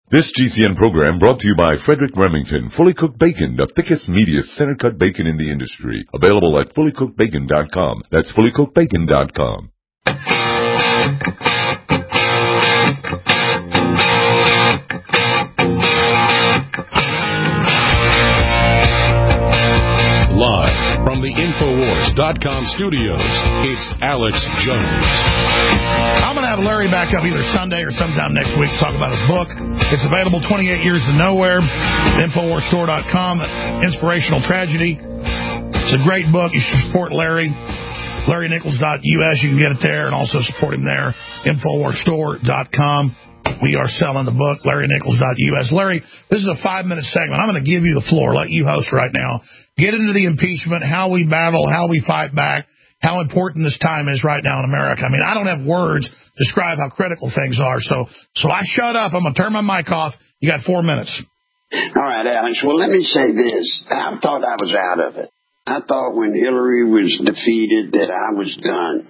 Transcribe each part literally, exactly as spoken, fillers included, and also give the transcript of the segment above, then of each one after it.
This G C N program brought to you by Frederick Remington, Fully Cooked Bacon, the thickest, meatiest, center-cut bacon in the industry. Available at fully cooked bacon dot com. That's fully cooked bacon dot com. Live from the Infowars dot com studios, it's Alex Jones. I'm going to have Larry back up either Sunday or sometime next week to talk about his book. It's available, twenty-eight years to Nowhere, Infowars store dot com, Inspirational Tragedy. It's a great book. You should support Larry. Larry Nichols dot U S. You can get it there and also support him there, Infowars store dot com. We are selling the book, Larry Nichols dot U S. Larry, this is a five-minute segment. I'm going to give you the floor, let you host right now. Get into the impeachment, how we battle, how we fight back, how important this time is right now in America. I mean, I don't have words to describe how critical things are. So so I shut up. I'm going to turn my mic off. You got four minutes. All right, Alex. Well, let me say this. I thought I was out of it. I thought when Hillary was defeated that I was done.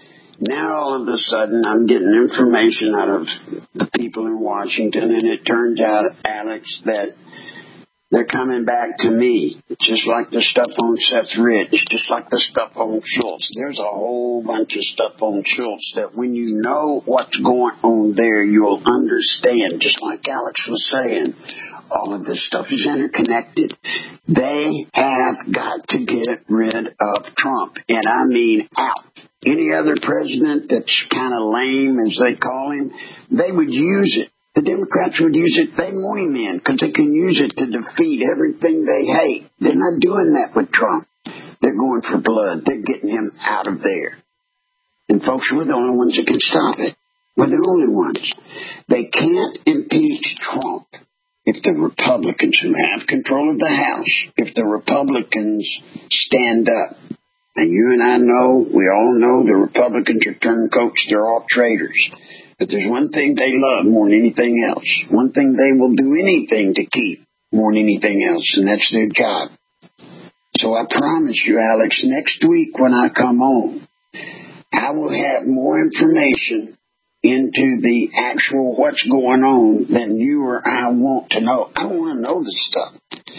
Now, all of a sudden, I'm getting information out of the people in Washington, and it turns out, Alex, that they're coming back to me, just like the stuff on Seth Rich, just like the stuff on Schultz. There's a whole bunch of stuff on Schultz that when you know what's going on there, you'll understand, just like Alex was saying. All of this stuff is interconnected. They have got to get rid of Trump, and I mean out. Any other president that's kind of lame, as they call him, they would use it. The Democrats would use it. They want him in because they can use it to defeat everything they hate. They're not doing that with Trump. They're going for blood. They're getting him out of there. And, folks, we're the only ones that can stop it. We're the only ones. They can't impeach Trump if the Republicans who have control of the House, if the Republicans stand up. And you and I know, we all know the Republicans are turncoats. They're all traitors. But there's one thing they love more than anything else. One thing they will do anything to keep more than anything else, and that's their job. So I promise you, Alex, next week when I come on, I will have more information into the actual what's going on than you or I want to know. I want to know this stuff.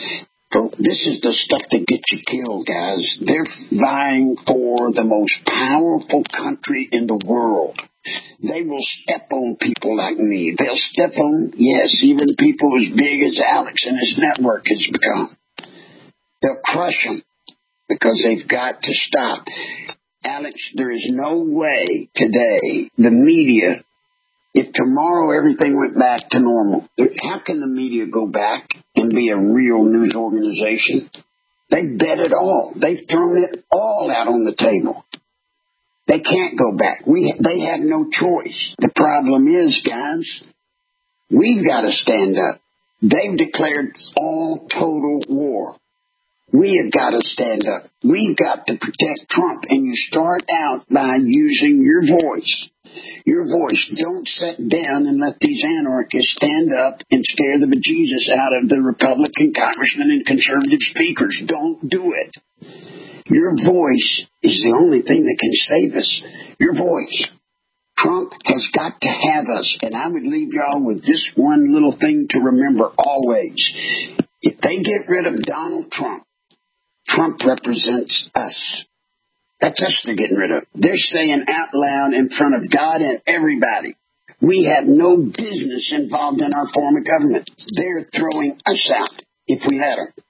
So this is the stuff that gets you killed, guys. They're vying for the most powerful country in the world. They will step on people like me. They'll step on, yes, even people as big as Alex and his network has become. They'll crush them because they've got to stop. Alex, there is no way today the media, if tomorrow everything went back to normal, how can the media go back and be a real news organization? They bet it all. They've thrown it all out on the table. They can't go back. We They have no choice. The problem is, guys, we've got to stand up. They've declared all total war. We have got to stand up. We've got to protect Trump. And you start out by using your voice. Your voice. Don't sit down and let these anarchists stand up and scare the bejesus out of the Republican congressmen and conservative speakers. Don't do it. Your voice is the only thing that can save us. Your voice. Trump has got to have us. And I would leave y'all with this one little thing to remember always. If they get rid of Donald Trump, Trump represents us. That's us they're getting rid of. They're saying out loud in front of God and everybody, we have no business involved in our form of government. They're throwing us out if we let them.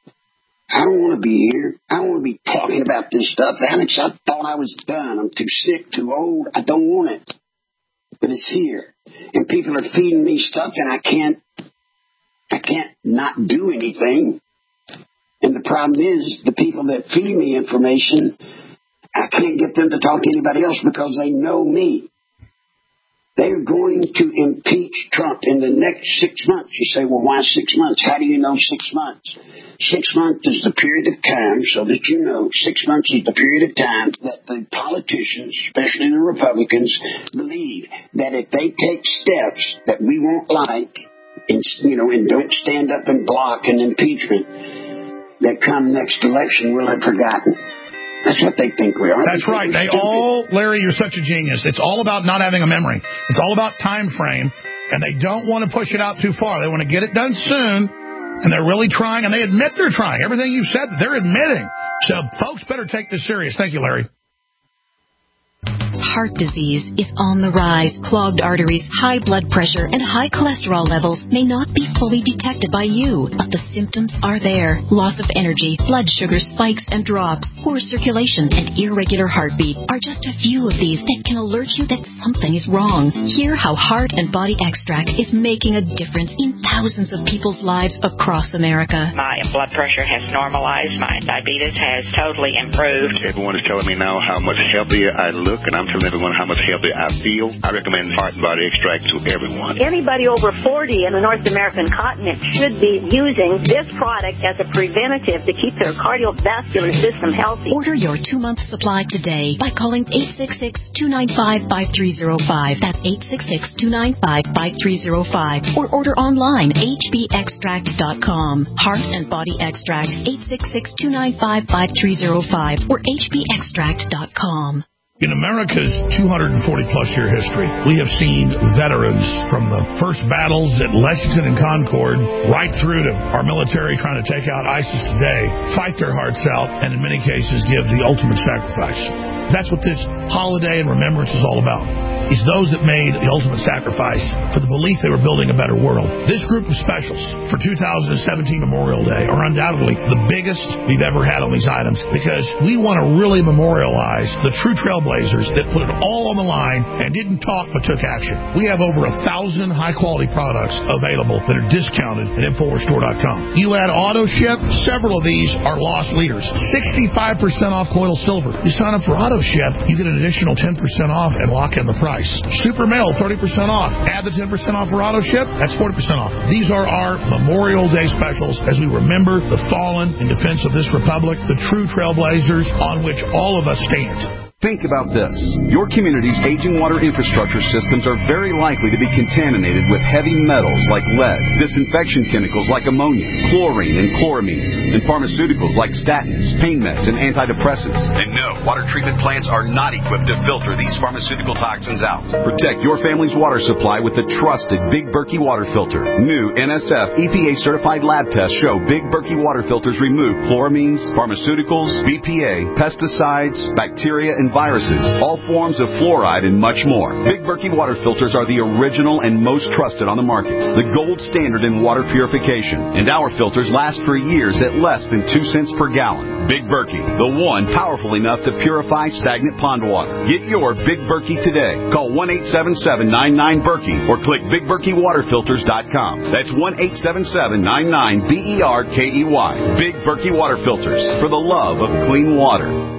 I don't want to be here. I don't want to be talking about this stuff. Alex, I thought I was done. I'm too sick, too old. I don't want it. But it's here. And people are feeding me stuff and I can't, I can't not do anything. And the problem is, the people that feed me information, I can't get them to talk to anybody else because they know me. They're going to impeach Trump in the next six months. You say, well, why six months? How do you know six months? Six months is the period of time, so that you know, six months is the period of time that the politicians, especially the Republicans, believe that if they take steps that we won't like, and, you know, and don't stand up and block an impeachment, that come next election we'll have forgotten. That's what they think we are. That's they right. They stupid. all, Larry, you're such a genius. It's all about not having a memory. It's all about time frame. And they don't want to push it out too far. They want to get it done soon, and they're really trying, and they admit they're trying. Everything you said, they're admitting. So folks better take this serious. Thank you, Larry. Heart disease is on the rise. Clogged arteries, high blood pressure, and high cholesterol levels may not be fully detected by you, but the symptoms are there. Loss of energy, blood sugar spikes and drops, poor circulation, and irregular heartbeat are just a few of these that can alert you that something is wrong. Hear how Heart and Body Extract is making a difference in thousands of people's lives across America. My blood pressure has normalized. My diabetes has totally improved. Everyone is telling me now how much healthier I look, and I'm telling everyone how much healthier I feel. I recommend Heart and Body Extract to everyone. Anybody over forty in the North American continent should be using this product as a preventative to keep their cardiovascular system healthy. Order your two-month supply today by calling eight six six, two nine five, five three zero five. That's eight six six, two nine five, five three zero five. Or order online, h b extract dot com. Heart and Body Extract, eight six six, two nine five, five three zero five or h b extract dot com. In America's two hundred forty plus year history, we have seen veterans from the first battles at Lexington and Concord right through to our military trying to take out ISIS today, fight their hearts out, and in many cases give the ultimate sacrifice. That's what this holiday and remembrance is all about. It's those that made the ultimate sacrifice for the belief they were building a better world. This group of specials for two thousand seventeen Memorial Day are undoubtedly the biggest we've ever had on these items because we want to really memorialize the true trailblazers that put it all on the line and didn't talk but took action. We have over a thousand high-quality products available that are discounted at Infowars Store dot com. You add auto ship, several of these are lost leaders. sixty-five percent off colloidal silver. You sign up for auto ship, you get an additional ten percent off and lock in the price. Super Mail, thirty percent off. Add the ten percent off for auto ship, that's forty percent off. These are our Memorial Day specials as we remember the fallen in defense of this republic, the true trailblazers on which all of us stand. Think about this. Your community's aging water infrastructure systems are very likely to be contaminated with heavy metals like lead, disinfection chemicals like ammonia, chlorine and chloramines, and pharmaceuticals like statins, pain meds, and antidepressants. And no, water treatment plants are not equipped to filter these pharmaceutical toxins out. Protect your family's water supply with the trusted Big Berkey water filter. New N S F E P A-certified lab tests show Big Berkey water filters remove chloramines, pharmaceuticals, B P A, pesticides, bacteria, and viruses, all forms of fluoride, and much more. Big Berkey water filters are the original and most trusted on the market, the gold standard in water purification, and our filters last for years at less than two cents per gallon. Big Berkey, the one powerful enough to purify stagnant pond water. Get your Big Berkey today. Call one eight seven seven, nine nine, Berkey or click big berkey water filters dot com. That's one eight seven seven, nine nine, B E R K E Y. Big Berkey water filters, for the love of clean water.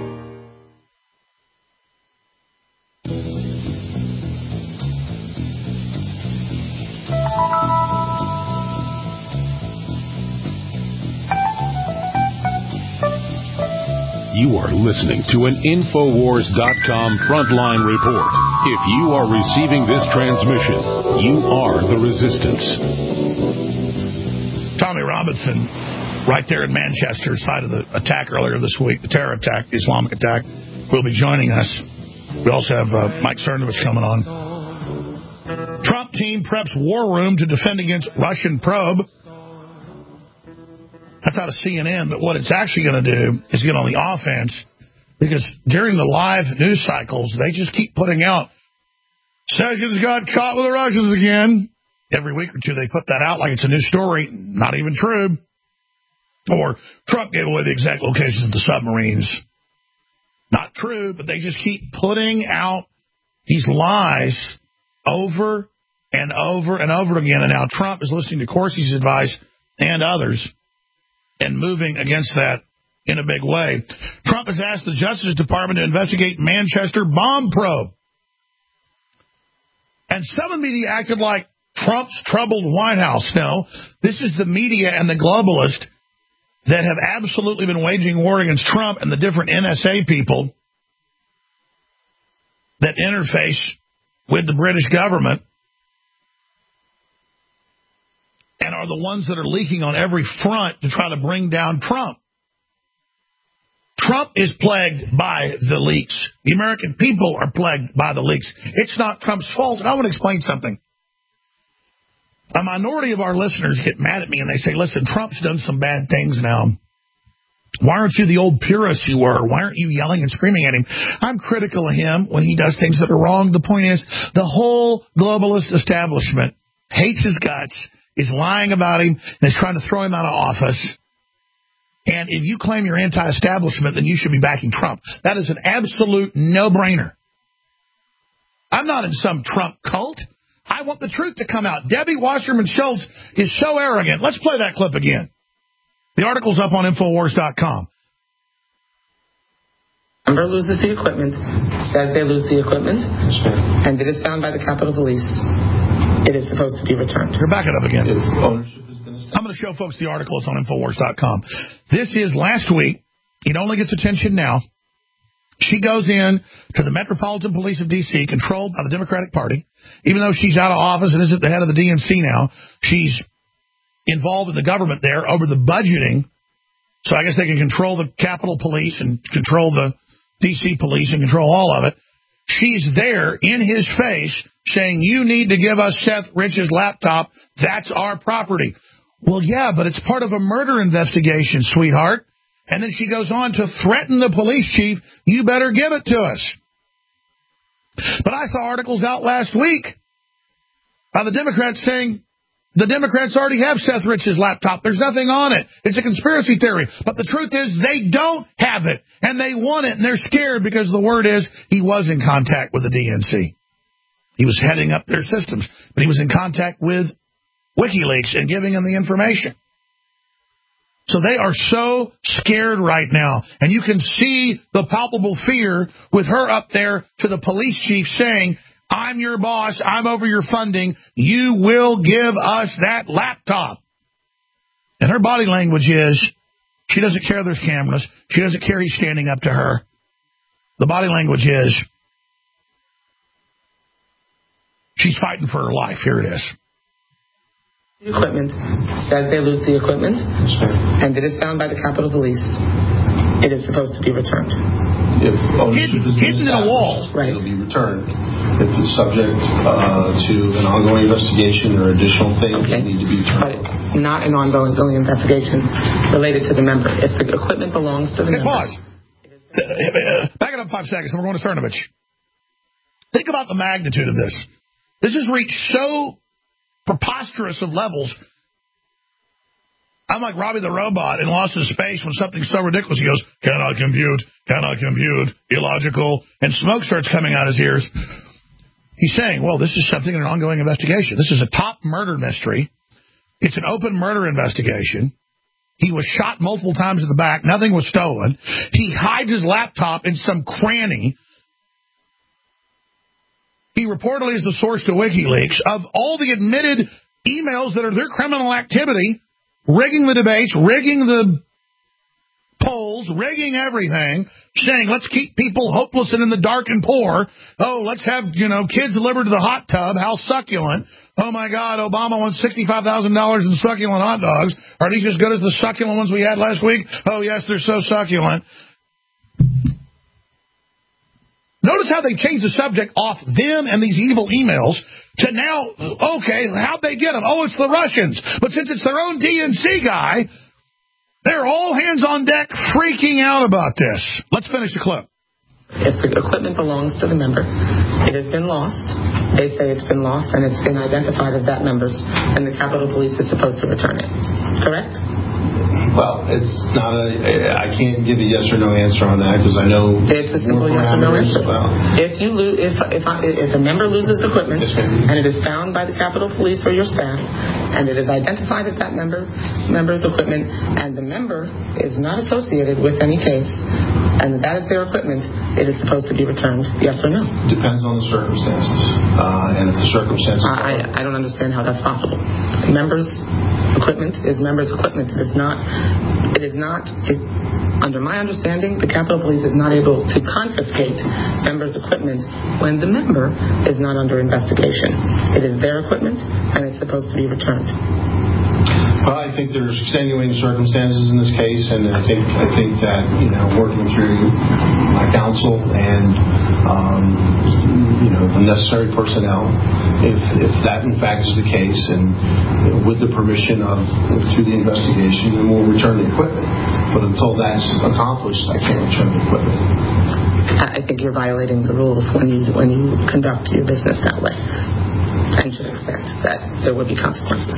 You are listening to an Infowars dot com frontline report. If you are receiving this transmission, you are the resistance. Tommy Robinson, right there in Manchester, side of the attack earlier this week, the terror attack, the Islamic attack, will be joining us. We also have uh, Mike Cernovich coming on. Trump team preps war room to defend against Russian probe. That's out of C N N, but what it's actually going to do is get on the offense because during the live news cycles, they just keep putting out, Sessions got caught with the Russians again. Every week or two, they put that out like it's a new story. Not even true. Or Trump gave away the exact locations of the submarines. Not true, but they just keep putting out these lies over and over and over again. And now Trump is listening to Corsi's advice and others and moving against that in a big way. Trump has asked the Justice Department to investigate Manchester bomb probe. And some of the media acted like Trump's troubled White House. No, this is the media and the globalists that have absolutely been waging war against Trump and the different N S A people that interface with the British government and are the ones that are leaking on every front to try to bring down Trump. Trump is plagued by the leaks. The American people are plagued by the leaks. It's not Trump's fault. And I want to explain something. A minority of our listeners get mad at me and they say, listen, Trump's done some bad things now. Why aren't you the old purist you were? Why aren't you yelling and screaming at him? I'm critical of him when he does things that are wrong. The point is, the whole globalist establishment hates his guts, is lying about him, and is trying to throw him out of office. And if you claim you're anti-establishment, then you should be backing Trump. That is an absolute no-brainer. I'm not in some Trump cult. I want the truth to come out. Debbie Wasserman Schultz is so arrogant. Let's play that clip again. The article's up on Infowars dot com. Member loses the equipment, says they lose the equipment, and it is found by the Capitol Police. It is supposed to be returned. You're backing up again. I'm going to show folks the article. It's on Infowars dot com. This is last week. It only gets attention now. She goes in to the Metropolitan Police of D C, controlled by the Democratic Party. Even though she's out of office and isn't the head of the D N C now, she's involved in the government there over the budgeting. So I guess they can control the Capitol Police and control the D C Police and control all of it. She's there in his face saying, you need to give us Seth Rich's laptop. That's our property. Well, yeah, but it's part of a murder investigation, sweetheart. And then she goes on to threaten the police chief, you better give it to us. But I saw articles out last week by the Democrats saying the Democrats already have Seth Rich's laptop. There's nothing on it. It's a conspiracy theory. But the truth is they don't have it, and they want it, and they're scared because the word is he was in contact with the D N C. He was heading up their systems, but he was in contact with WikiLeaks and giving them the information. So they are so scared right now. And you can see the palpable fear with her up there to the police chief saying, I'm your boss, I'm over your funding, you will give us that laptop. And her body language is, she doesn't care there's cameras, she doesn't care he's standing up to her. The body language is, she's fighting for her life. Here it is. The equipment, says they lose the equipment, and it is found by the Capitol Police. It is supposed to be returned. If ownership Hidden, is hidden in a wall. Right. It'll be returned. If it's subject uh, to an ongoing investigation or additional things okay. that need to be returned. But not an ongoing investigation related to the member. If the equipment belongs to the hey, member. Pause. Uh, back it up five seconds, and we're going to Cernovich. Think about the magnitude of this. This has reached so preposterous of levels. I'm like Robbie the Robot in Lost in Space when something's so ridiculous. He goes, cannot compute, cannot compute, illogical, and smoke starts coming out his ears. He's saying, well, this is something in an ongoing investigation. This is a top murder mystery. It's an open murder investigation. He was shot multiple times in the back. Nothing was stolen. He hides his laptop in some cranny. He reportedly is the source to WikiLeaks of all the admitted emails that are their criminal activity, rigging the debates, rigging the polls, rigging everything, saying let's keep people hopeless and in the dark and poor. Oh, let's have, you know, kids delivered to the hot tub. How succulent. Oh, my God, Obama wants sixty-five thousand dollars in succulent hot dogs. Are these as good as the succulent ones we had last week? Oh, yes, they're so succulent. Notice how they changed the subject off them and these evil emails to now, okay, how'd they get them? Oh, it's the Russians. But since it's their own D N C guy, they're all hands on deck freaking out about this. Let's finish the clip. If the equipment belongs to the member, it has been lost. They say it's been lost, and it's been identified as that member's, and the Capitol Police is supposed to return it. Correct? Well, it's not a, I can't give a yes or no answer on that because I know it's a simple yes or no answer. Well. If you lo- if if I, if a member loses equipment yes, and it is found by the Capitol Police or your staff, and it is identified as that member member's equipment, and the member is not associated with any case, and that is their equipment, it is supposed to be returned. Yes or no? Depends on the circumstances, uh, and if the circumstances. I I don't understand how that's possible. Members' equipment is members' equipment. It is not. It is not, it, under my understanding, the Capitol Police is not able to confiscate members' equipment when the member is not under investigation. It is their equipment, and it's supposed to be returned. Well, I think there's extenuating circumstances in this case, and I think I think that, you know, working through my counsel and, um, you know, the necessary personnel if, if that in fact is the case, and you know, with the permission of through the investigation, then we'll return the equipment. But until that's accomplished, I can't return the equipment. I think you're violating the rules when you when you conduct your business that way, and should expect that there would be consequences.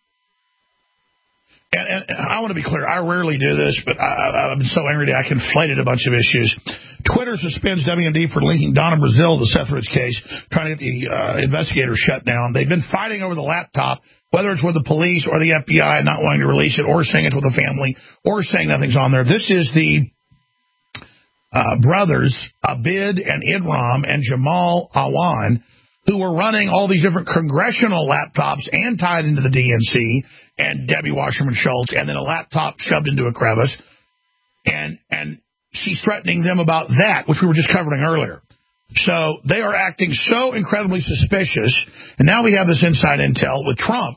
And, and I want to be clear, I rarely do this, but I, I've been so angry that I conflated a bunch of issues. Twitter suspends W M D for linking Donna Brazile to the Seth Rich case, trying to get the uh, investigators shut down. They've been fighting over the laptop, whether it's with the police or the F B I not wanting to release it, or saying it's with the family, or saying nothing's on there. This is the uh, brothers, Abid and Idram and Jamal Awan, who were running all these different congressional laptops and tied into the D N C and Debbie Wasserman Schultz, and then a laptop shoved into a crevice. And and she's threatening them about that, which we were just covering earlier. So they are acting so incredibly suspicious. And now we have this inside intel with Trump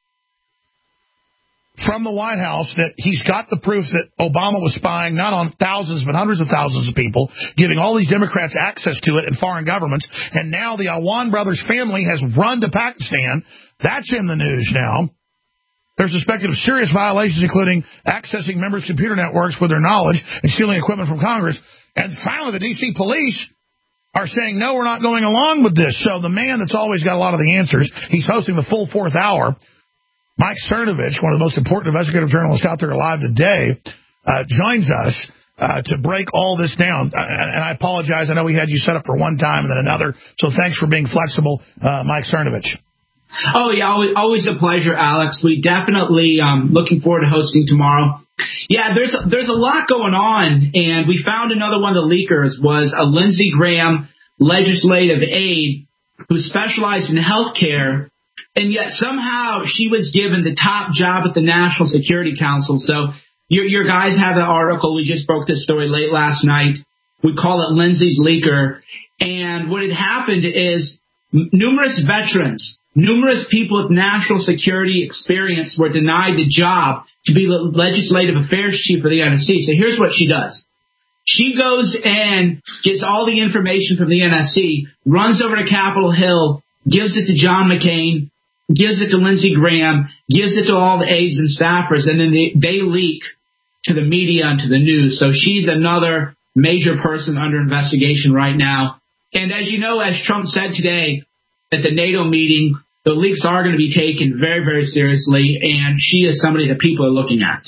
from the White House that he's got the proof that Obama was spying not on thousands but hundreds of thousands of people, giving all these Democrats access to it in foreign governments. And now the Awan brothers family has run to Pakistan. That's in the news now. They're suspected of serious violations, including accessing members' computer networks with their knowledge and stealing equipment from Congress. And finally, the D C police are saying, no, we're not going along with this. So the man that's always got a lot of the answers, he's hosting the full fourth hour. Mike Cernovich, one of the most important investigative journalists out there alive today, uh, joins us uh, to break all this down. Uh, and I apologize. I know we had you set up for one time and then another. So thanks for being flexible, uh, Mike Cernovich. Oh, yeah, always, always a pleasure, Alex. We definitely um looking forward to hosting tomorrow. Yeah, there's there's a lot going on, and we found another one of the leakers was a Lindsey Graham legislative aide who specialized in health care, and yet somehow she was given the top job at the National Security Council. So your, your guys have the article. We just broke this story late last night. We call it Lindsey's Leaker. And what had happened is numerous veterans, numerous people with national security experience were denied the job to be the legislative affairs chief for the N S C. So here's what she does. She goes and gets all the information from the N S C, runs over to Capitol Hill, gives it to John McCain, gives it to Lindsey Graham, gives it to all the aides and staffers, and then they, they leak to the media and to the news. So she's another major person under investigation right now. And as you know, as Trump said today at the NATO meeting, the leaks are going to be taken very, very seriously, and she is somebody that people are looking at.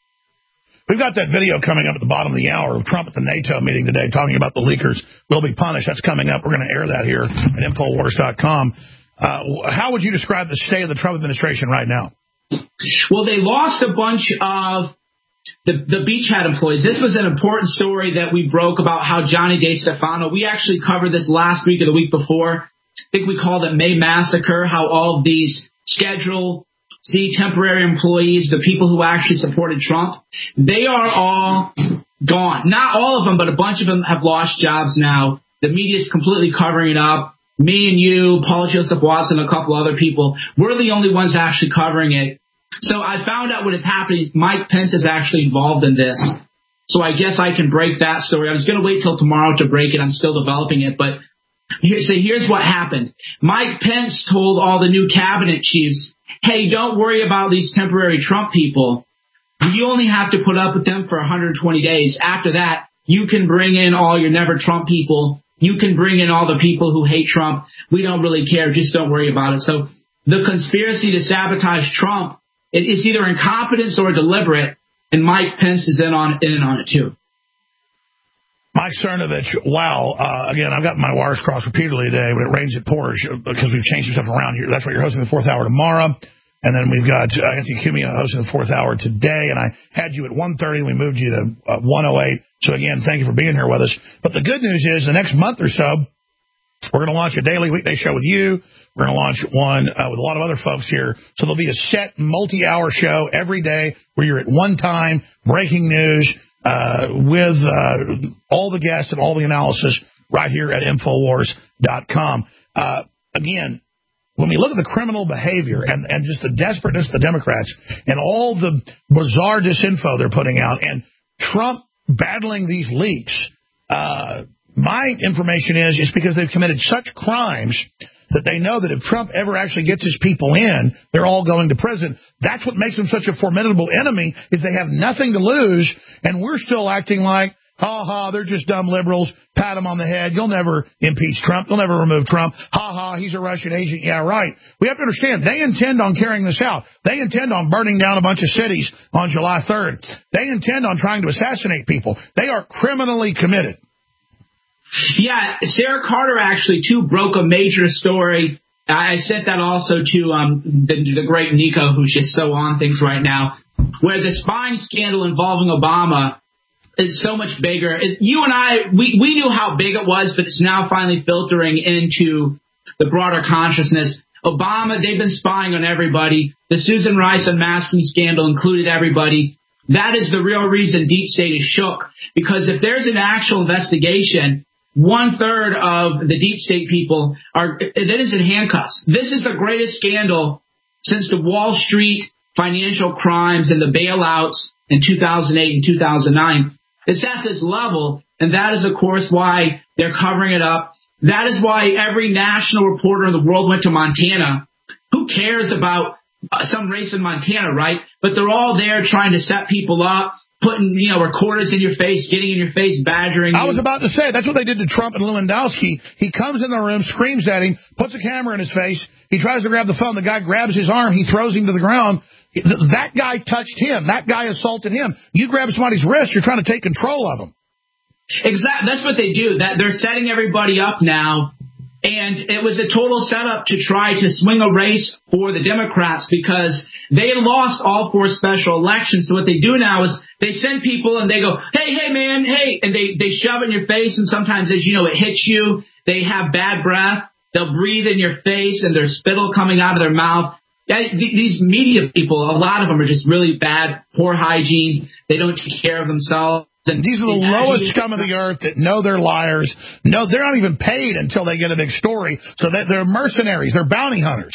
We've got that video coming up at the bottom of the hour of Trump at the NATO meeting today talking about the leakers will be punished. That's coming up. We're going to air that here at Infowars dot com. Uh, how would you describe the state of the Trump administration right now? Well, they lost a bunch of the, the beachhead employees. This was an important story that we broke about how Johnny DeStefano, we actually covered this last week or the week before. I think we called it May Massacre, how all of these Schedule C temporary employees, the people who actually supported Trump, they are all gone. Not all of them, but a bunch of them have lost jobs now. The media is completely covering it up. Me and you, Paul Joseph Watson, a couple other people, we're the only ones actually covering it. So I found out what is happening. Mike Pence is actually involved in this. So I guess I can break that story. I was going to wait till tomorrow to break it. I'm still developing it, but Here, so here's what happened. Mike Pence told all the new cabinet chiefs, hey, don't worry about these temporary Trump people. You only have to put up with them for one hundred twenty days. After that, you can bring in all your never Trump people. You can bring in all the people who hate Trump. We don't really care. Just don't worry about it. So the conspiracy to sabotage Trump, it, it's either incompetence or deliberate, and Mike Pence is in on, in on it too. Mike Cernovich, wow. Uh, again, I've got my wires crossed repeatedly today. When it rains, it pours because we've changed some stuff around here. That's why you're hosting the fourth hour tomorrow. And then we've got uh, Anthony Cumia hosting the fourth hour today. And I had you at one thirty. We moved you to uh, one oh eight. So, again, thank you for being here with us. But the good news is the next month or so, we're going to launch a daily weekday show with you. We're going to launch one uh, with a lot of other folks here. So there'll be a set multi-hour show every day where you're at one time, breaking news, Uh, with uh, all the guests and all the analysis right here at Infowars dot com. Uh, again, when we look at the criminal behavior and, and just the desperateness of the Democrats and all the bizarre disinfo they're putting out and Trump battling these leaks, uh, my information is it's because they've committed such crimes that they know that if Trump ever actually gets his people in, they're all going to prison. That's what makes them such a formidable enemy, is they have nothing to lose, and we're still acting like, ha ha, they're just dumb liberals, pat them on the head, you'll never impeach Trump, you'll never remove Trump, ha ha, he's a Russian agent, yeah, right. We have to understand, they intend on carrying this out. They intend on burning down a bunch of cities on July third. They intend on trying to assassinate people. They are criminally committed. Yeah, Sarah Carter actually, too, broke a major story. I sent that also to um, the, the great Nico, who's just so on things right now, where the spying scandal involving Obama is so much bigger. It, you and I, we, we knew how big it was, but it's now finally filtering into the broader consciousness. Obama, they've been spying on everybody. The Susan Rice unmasking scandal included everybody. That is the real reason Deep State is shook, because if there's an actual investigation, one-third of the Deep State people are, that is in handcuffs. This is the greatest scandal since the Wall Street financial crimes and the bailouts in two thousand eight and two thousand nine. It's at this level, and that is, of course, why they're covering it up. That is why every national reporter in the world went to Montana. Who cares about uh, some race in Montana, right? But they're all there trying to set people up, putting, you know, recorders in your face, getting in your face, badgering you. I was about to say, that's what they did to Trump and Lewandowski. He comes in the room, screams at him, puts a camera in his face. He tries to grab the phone. The guy grabs his arm. He throws him to the ground. That guy touched him. That guy assaulted him. You grab somebody's wrist, you're trying to take control of them. Exactly. That's what they do. That they're setting everybody up now. And it was a total setup to try to swing a race for the Democrats, because they had lost all four special elections. So what they do now is they send people and they go, hey, hey, man, hey, and they, they shove it in your face. And sometimes, as you know, it hits you. They have bad breath. They'll breathe in your face and there's spittle coming out of their mouth. These media people, a lot of them are just really bad, poor hygiene. They don't take care of themselves. And these are the lowest scum of the earth that know they're liars. No, they're not even paid until they get a big story. So that they're mercenaries. They're bounty hunters.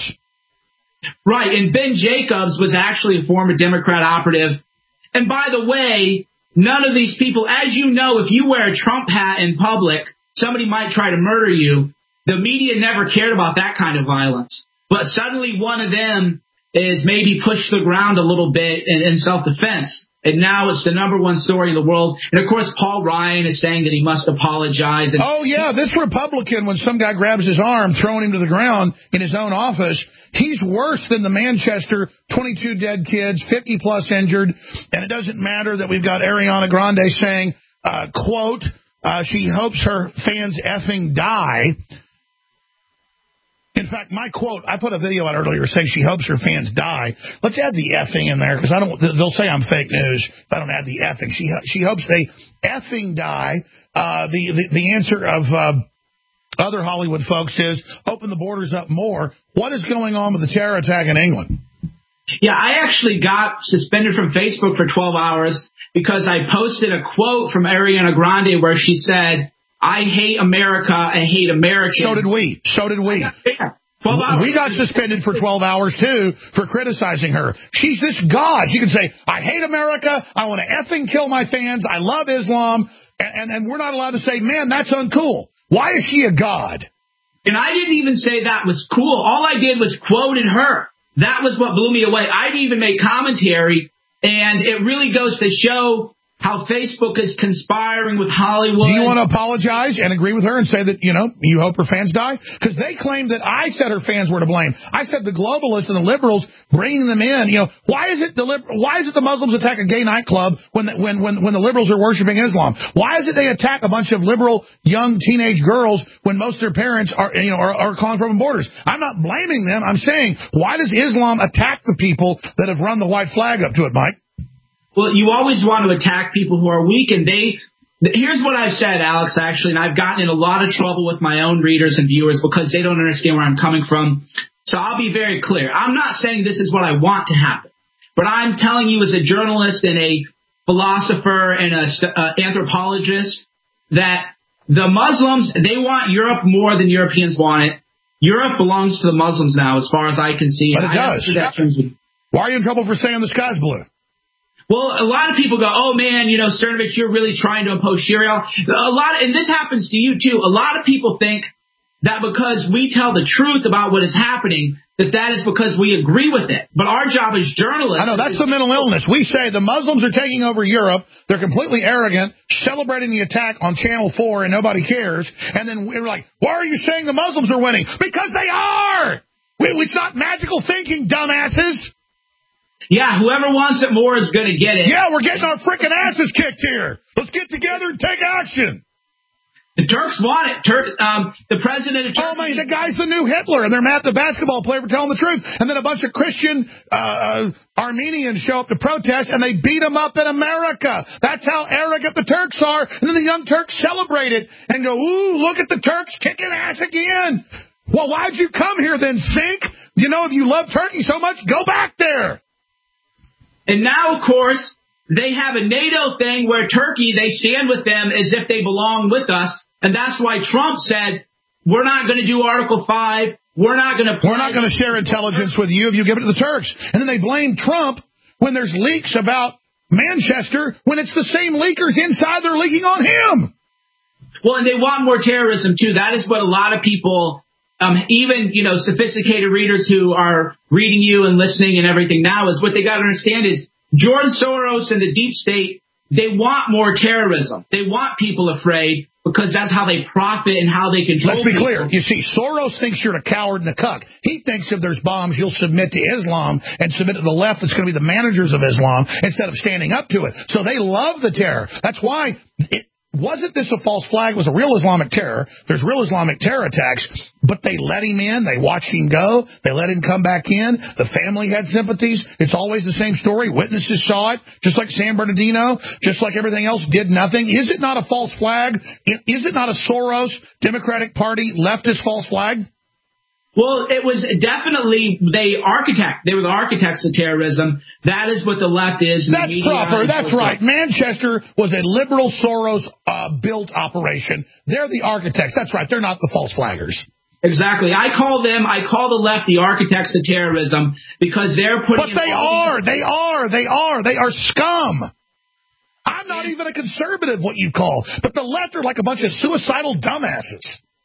Right. And Ben Jacobs was actually a former Democrat operative. And by the way, none of these people, as you know, if you wear a Trump hat in public, somebody might try to murder you. The media never cared about that kind of violence. But suddenly one of them is maybe pushed to the ground a little bit in, in self-defense. And now it's the number one story in the world. And, of course, Paul Ryan is saying that he must apologize. And oh, yeah, this Republican, when some guy grabs his arm, throwing him to the ground in his own office, he's worse than the Manchester, twenty-two dead kids, fifty-plus injured. And it doesn't matter that we've got Ariana Grande saying, uh, quote, uh, she hopes her fans effing die. In fact, my quote, I put a video out earlier saying she hopes her fans die. Let's add the effing in there, because I don't. They'll say I'm fake news if I don't add the effing. She she hopes they effing die. Uh, the, the the answer of uh, other Hollywood folks is open the borders up more. What is going on with the terror attack in England? Yeah, I actually got suspended from Facebook for twelve hours because I posted a quote from Ariana Grande where she said, I hate America, I hate Americans. So did we. So did we. Yeah, twelve hours. We got suspended for twelve hours, too, for criticizing her. She's this god. She can say, I hate America, I want to effing kill my fans, I love Islam, and, and, and we're not allowed to say, man, that's uncool. Why is she a god? And I didn't even say that was cool. All I did was quoted her. That was what blew me away. I didn't even make commentary, and it really goes to show how Facebook is conspiring with Hollywood. Do you want to apologize and agree with her and say that, you know, you hope her fans die? Because they claim that I said her fans were to blame. I said the globalists and the liberals bringing them in. You know, why is it the why is it the Muslims attack a gay nightclub when the, when when when the liberals are worshiping Islam? Why is it they attack a bunch of liberal young teenage girls when most of their parents are you know are, are calling for open borders? I'm not blaming them. I'm saying, why does Islam attack the people that have run the white flag up to it, Mike? Well, you always want to attack people who are weak, and they. Here's what I've said, Alex, actually, and I've gotten in a lot of trouble with my own readers and viewers because they don't understand where I'm coming from. So I'll be very clear. I'm not saying this is what I want to happen, but I'm telling you as a journalist and a philosopher and an uh, anthropologist that the Muslims, they want Europe more than Europeans want it. Europe belongs to the Muslims now, as far as I can see. But it does. Why are you in trouble for saying the sky's blue? Well, a lot of people go, oh, man, you know, Cernovich, you're really trying to impose Sharia. A lot of, and this happens to you, too. A lot of people think that because we tell the truth about what is happening, that that is because we agree with it. But our job as journalists... I know, that's the mental illness. We say the Muslims are taking over Europe. They're completely arrogant, celebrating the attack on Channel four, and nobody cares. And then we're like, why are you saying the Muslims are winning? Because they are! We, it's not magical thinking, dumbasses. Yeah, whoever wants it more is going to get it. Yeah, we're getting our frickin' asses kicked here. Let's get together and take action. The Turks want it. Tur- um, the president of Turkey... Oh, man, the guy's the new Hitler, and they're mad at the basketball player for telling the truth. And then a bunch of Christian uh, Armenians show up to protest, and they beat them up in America. That's how arrogant the Turks are. And then the young Turks celebrate it and go, ooh, look at the Turks kicking ass again. Well, why'd you come here then, Sink? You know, if you love Turkey so much, go back there. And now, of course, they have a NATO thing where Turkey, they stand with them as if they belong with us. And that's why Trump said, we're not going to do Article five. We're not going to... We're not going to share intelligence with you if you give it to the Turks. And then they blame Trump when there's leaks about Manchester, when it's the same leakers inside that are leaking on him. Well, and they want more terrorism, too. That is what a lot of people, um, even, you know, sophisticated readers who are reading you and listening and everything now, is what they got to understand is George Soros and the deep state, they want more terrorism. They want people afraid because that's how they profit and how they control people. Let's be people. clear. You see, Soros thinks you're a coward and a cuck. He thinks if there's bombs, you'll submit to Islam and submit to the left that's going to be the managers of Islam instead of standing up to it. So they love the terror. That's why... It, Wasn't this a false flag? It was a real Islamic terror. There's real Islamic terror attacks, but they let him in. They watched him go. They let him come back in. The family had sympathies. It's always the same story. Witnesses saw it, just like San Bernardino, just like everything else, did nothing. Is it not a false flag? Is it not a Soros Democratic Party leftist false flag? Well, it was definitely they architect. They were the architects of terrorism. That is what the left is. That's proper. That's right. Manchester was a liberal Soros uh, built operation. They're the architects. That's right. They're not the false flaggers. Exactly. I call them, I call the left the architects of terrorism because they're putting... But they are. They are. They are. They are scum. I'm not even a conservative, what you call. But the left are like a bunch of suicidal dumbasses.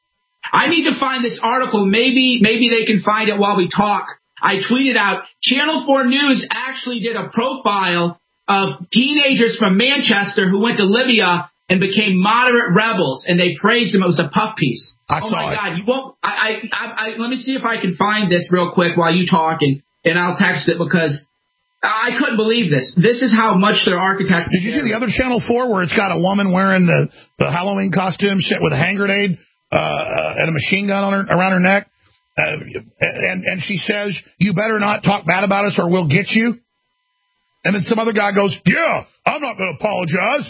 I need to find this article. Maybe maybe they can find it while we talk. I tweeted out, Channel four News actually did a profile of teenagers from Manchester who went to Libya and became moderate rebels, and they praised them. It was a puff piece. I oh, saw my it. God. You won't, I, I, I, I, let me see if I can find this real quick while you talk, and, and I'll text it because I couldn't believe this. This is how much their architects... Did you see the other Channel four where it's got a woman wearing the, the Halloween costume set with a hand grenade? Uh, and a machine gun on her, around her neck, uh, and, and she says, you better not talk bad about us or we'll get you. And then some other guy goes, yeah, I'm not going to apologize.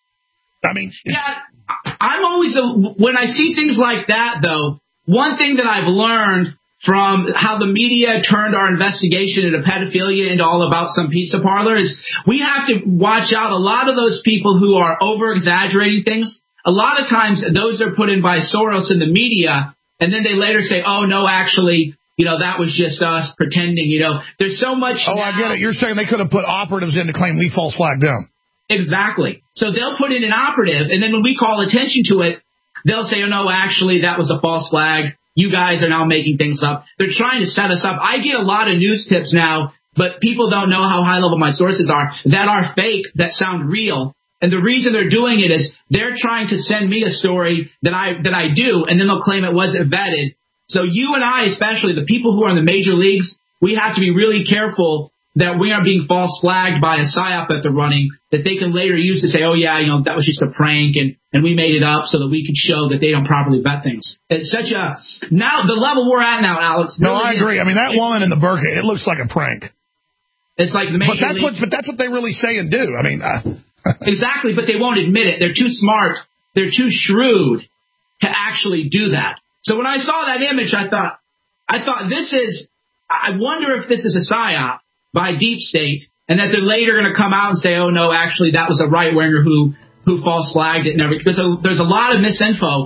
I mean... Yeah, I'm always... A, when I see things like that, though, one thing that I've learned from how the media turned our investigation into pedophilia into all about some pizza parlor is we have to watch out. A lot of those people who are over-exaggerating things, a lot of times those are put in by Soros in the media, and then they later say, oh, no, actually, you know, that was just us pretending, you know. There's so much... Oh, now. I get it. You're saying they could have put operatives in to claim we false flagged them. Exactly. So they'll put in an operative, and then when we call attention to it, they'll say, oh, no, actually, that was a false flag. You guys are now making things up. They're trying to set us up. I get a lot of news tips now, but people don't know how high level my sources are that are fake, that sound real. And the reason they're doing it is they're trying to send me a story that I that I do, and then they'll claim it wasn't vetted. So you and I, especially the people who are in the major leagues, we have to be really careful that we aren't being false flagged by a psyop that they're running, that they can later use to say, oh, yeah, you know, that was just a prank, and, and we made it up so that we could show that they don't properly vet things. It's such a... Now, the level we're at now, Alex... No, really I agree. Is, I mean, that woman in the burqa, it looks like a prank. It's like the major but that's league. what But that's what they really say and do. I mean... Uh, Exactly, but they won't admit it. They're too smart. They're too shrewd to actually do that. So when I saw that image, I thought, I thought this is, I wonder if this is a psyop by Deep State, and that they're later going to come out and say, oh, no, actually, that was a right-winger who, who false flagged it and everything. Because there's a lot of misinfo.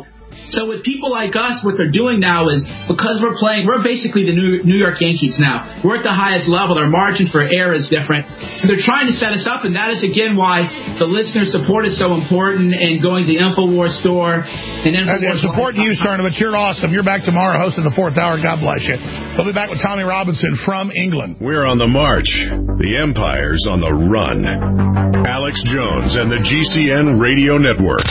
So with people like us, what they're doing now is, because we're playing, we're basically the New, New York Yankees now. We're at the highest level. Our margin for error is different. And they're trying to set us up, and that is, again, why the listener support is so important, and going to the InfoWars store. And, InfoWars and supporting you, Tournaments. You're awesome. You're back tomorrow hosting the fourth hour. God bless you. We'll be back with Tommy Robinson from England. We're on the march. The Empire's on the run. Alex Jones and the G C N Radio Network.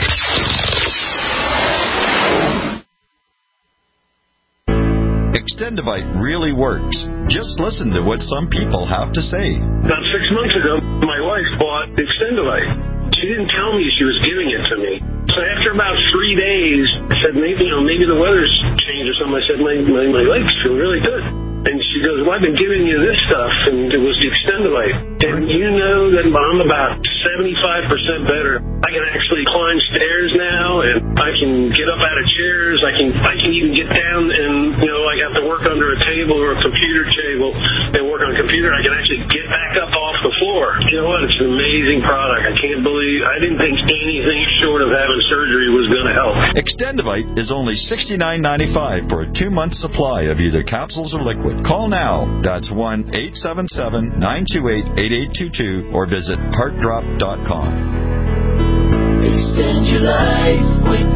Extendivite really works. Just listen to what some people have to say. About six months ago, my wife bought Extendivite. She didn't tell me she was giving it to me. So after about three days, I said, maybe, you know, maybe the weather's changed or something. I said, my, my, my legs feel really good. And she goes, well, I've been giving you this stuff, and it was the Extendivite. And you know that I'm about seventy-five percent better. I can actually climb stairs now, and I can get up out of chairs. I can I can even get down and, you know, I have to work under a table or a computer table and work on a computer. I can actually get back up off the floor. You know what? It's an amazing product. I can't believe, I didn't think anything short of having surgery was going to help. Extendivite is only sixty-nine ninety-five for a two-month supply of either capsules or liquid. Call now. That's one eight seven seven, nine two eight, eight eight two two or visit heart drop dot com. Extend your life with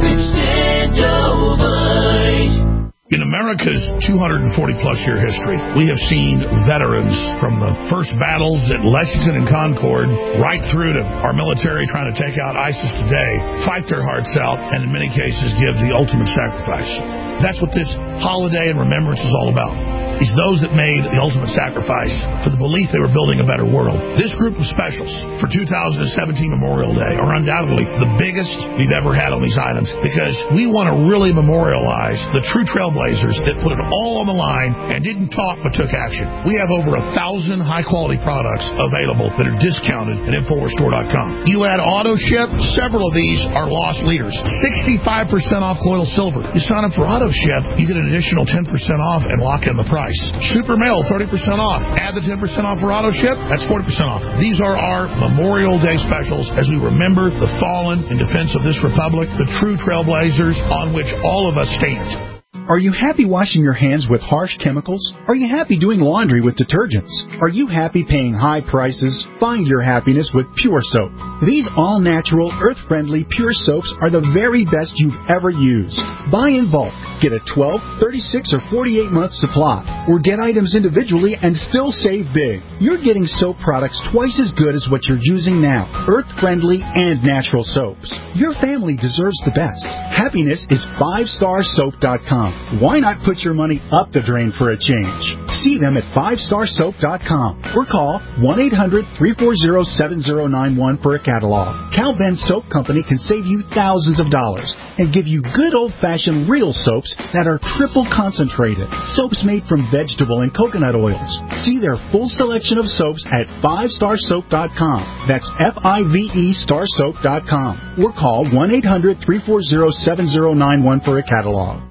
Extendivite. In America's two hundred forty plus year history, we have seen veterans from the first battles at Lexington and Concord right through to our military trying to take out ISIS today, fight their hearts out, and in many cases give the ultimate sacrifice. That's what this holiday and remembrance is all about. It's those that made the ultimate sacrifice for the belief they were building a better world. This group of specials for two thousand seventeen Memorial Day are undoubtedly the biggest we've ever had on these items, because we want to really memorialize the true trailblazers that put it all on the line and didn't talk but took action. We have over a thousand high-quality products available that are discounted at InfoWars Store dot com. You add auto ship, several of these are loss leaders. sixty-five percent off Coil Silver. You sign up for auto ship, you get an additional ten percent off and lock in the price. Super Mail, thirty percent off. Add the ten percent off for auto ship, that's forty percent off. These are our Memorial Day specials as we remember the fallen in defense of this republic, the true trailblazers on which all of us stand. Are you happy washing your hands with harsh chemicals? Are you happy doing laundry with detergents? Are you happy paying high prices? Find your happiness with Pure Soap. These all-natural, earth-friendly Pure Soaps are the very best you've ever used. Buy in bulk. Get a twelve, thirty-six, or forty-eight month supply. Or get items individually and still save big. You're getting soap products twice as good as what you're using now. Earth-friendly and natural soaps. Your family deserves the best. Happiness is five star soap dot com. Why not put your money up the drain for a change? See them at five star soap dot com or call one eight hundred, three four zero, seven zero nine one for a catalog. Cal Ben Soap Company can save you thousands of dollars and give you good old-fashioned real soaps that are triple concentrated. Soaps made from vegetable and coconut oils. See their full selection of soaps at five star soap dot com. That's F I V E star soap dot com. Or call one eight hundred, three four zero, seven zero nine one for a catalog.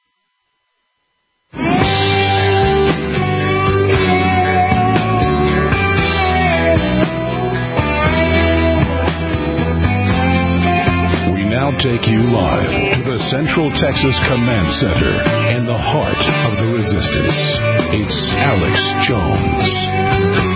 Now take you live to the Central Texas Command Center in the heart of the resistance. It's Alex Jones.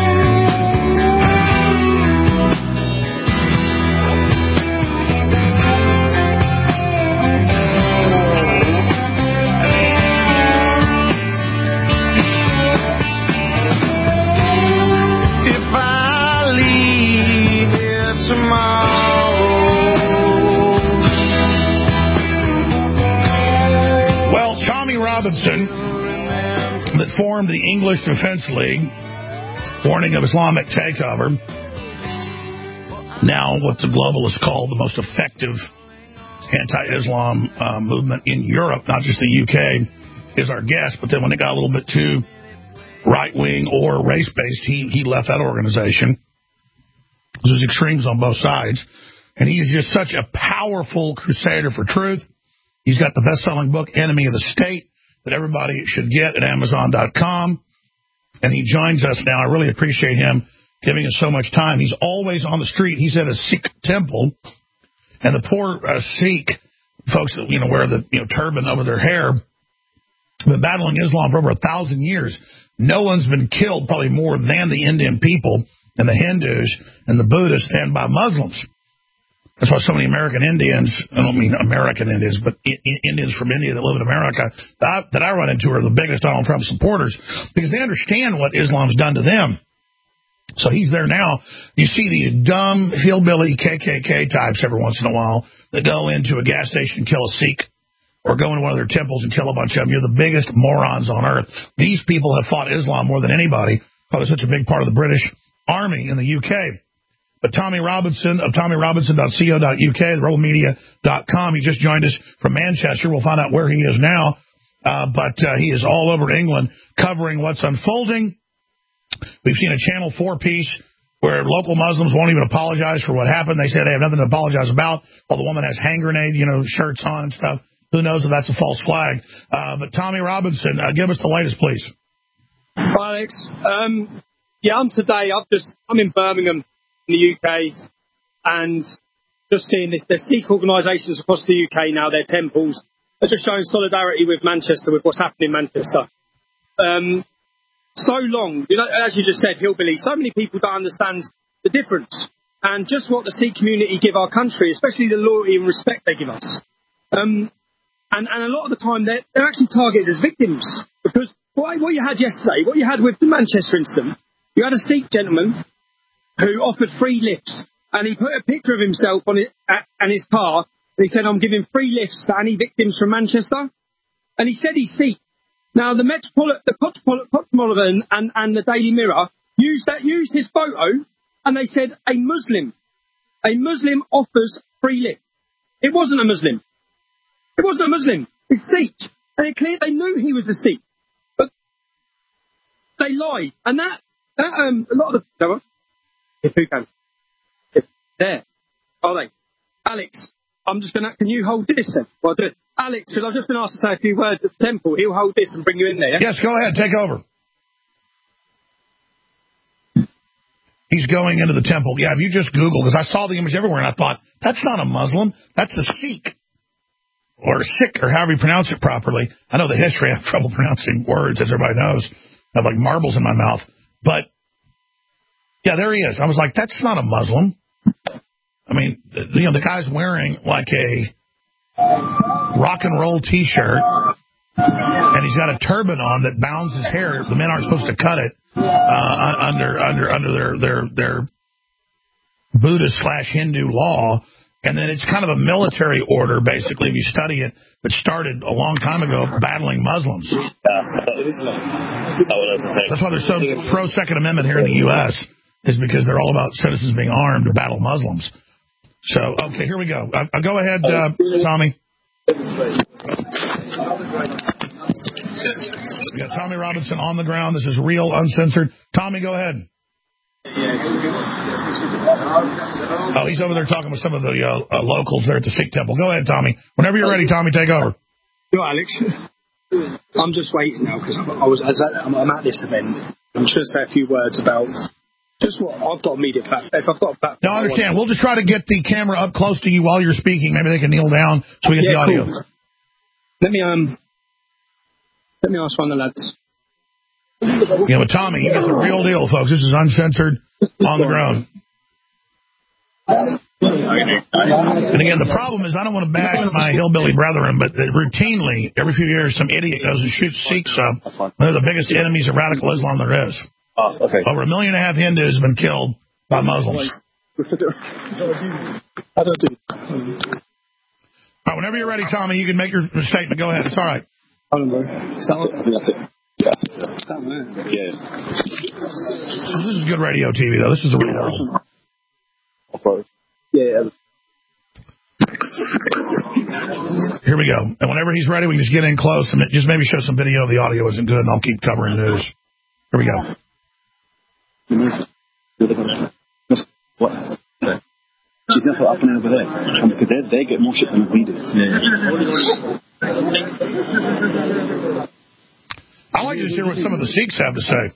If I leave here tomorrow, Robinson, that formed the English Defense League, warning of Islamic takeover. Now what the globalists call the most effective anti-Islam uh, movement in Europe, not just the U K, is our guest. But then when it got a little bit too right-wing or race-based, he, he left that organization. There's extremes on both sides. And he is just such a powerful crusader for truth. He's got the best-selling book, Enemy of the State, that everybody should get at Amazon dot com. And he joins us now. I really appreciate him giving us so much time. He's always on the street. He's at a Sikh temple, and the poor uh, Sikh folks that, you know, wear the, you know, turban over their hair, been battling Islam for over a thousand years. No one's been killed probably more than the Indian people and the Hindus and the Buddhists than by Muslims. That's why so many American Indians, I don't mean American Indians, but I- I- Indians from India that live in America that I, that I run into are the biggest Donald Trump supporters because they understand what Islam's done to them. So he's there now. You see these dumb hillbilly K K K types every once in a while that go into a gas station and kill a Sikh or go into one of their temples and kill a bunch of them. You're the biggest morons on earth. These people have fought Islam more than anybody because they're such a big part of the British Army in the U K. But Tommy Robinson of Tommy Robinson dot co dot U K, rebel media dot com, he just joined us from Manchester. We'll find out where he is now. Uh, but uh, he is all over England covering what's unfolding. We've seen a Channel four piece where local Muslims won't even apologize for what happened. They say they have nothing to apologize about. While the woman has hand grenade, you know, shirts on and stuff. Who knows if that's a false flag? Uh, but Tommy Robinson, uh, give us the latest, please. Hi, Alex. Um, yeah, I'm today. I've just I'm in Birmingham, in the U K, and just seeing this. There's Sikh organisations across the U K now. Their temples are just showing solidarity with Manchester, with what's happening in Manchester. Um, so long, you know, as you just said, hillbilly. So many people don't understand the difference and just what the Sikh community give our country, especially the loyalty and respect they give us. Um, And, and a lot of the time, they're, they're actually targeted as victims. Because what, what you had yesterday, what you had with the Manchester incident, you had a Sikh gentleman who offered free lifts. And he put a picture of himself on it at, and his car. And he said, I'm giving free lifts to any victims from Manchester. And he said he's Sikh. Now, the Metropolitan, the Cosmopolitan and, and the Daily Mirror used that, used his photo. And they said, a Muslim, a Muslim offers free lift. It wasn't a Muslim. It wasn't a Muslim. It's Sikh. And it clear they knew he was a Sikh. But they lied. And that, that um, a lot of the... If who can? If there. Are they? Alex, I'm just going to... Can you hold this then? Well, I'll do it. Alex, because I've just been asked to say a few words at the temple. He'll hold this and bring you in there, yeah? Yes, go ahead. Take over. He's going into the temple. Yeah, if you just Google, because I saw the image everywhere, and I thought, that's not a Muslim. That's a Sikh. Or Sikh, or however you pronounce it properly. I know the history. I have trouble pronouncing words, as everybody knows. I have like marbles in my mouth. But, yeah, there he is. I was like, that's not a Muslim. I mean, you know, the guy's wearing like a rock and roll T-shirt, and he's got a turban on that bounds his hair. The men aren't supposed to cut it uh, under under under their their their Buddhist slash Hindu law. And then it's kind of a military order, basically, if you study it, that started a long time ago battling Muslims. That's why they're so pro-Second Amendment here in the U S, is because they're all about citizens being armed to battle Muslims. So, okay, here we go. Uh, go ahead, uh, Tommy. We got Tommy Robinson on the ground. This is real, uncensored. Tommy, go ahead. Oh, he's over there talking with some of the uh, uh, locals there at the Sikh temple. Go ahead, Tommy. Whenever you're ready, Tommy, take over. You know, Alex, I'm just waiting now because I was as I, I'm at this event. I'm just going to say a few words about just what I've got a media platform. If I've got a platform, no, I understand. We'll just try to get the camera up close to you while you're speaking. Maybe they can kneel down so we get yeah, the audio. Cool. Let me um, let me ask one of the lads. Yeah, but Tommy, you get the real deal, folks. This is uncensored, on the ground. And again, the problem is I don't want to bash my hillbilly brethren, but routinely, every few years, some idiot goes and shoots Sikhs up. They're the biggest enemies of radical Islam there is. Oh, okay. Over a million and a half Hindus have been killed by Muslims. All right, whenever you're ready, Tommy, you can make your statement. Go ahead. It's all right. I think that's it. Yeah. Yeah. This is good radio T V, though. This is the real world. Yeah. Here we go. And whenever he's ready, we can just get in close and just maybe show some video. The audio isn't good, and I'll keep covering news. Here we go. What? She's not up and over there because they they get more shit than we do. Yeah. I like to hear what some of the Sikhs have to say.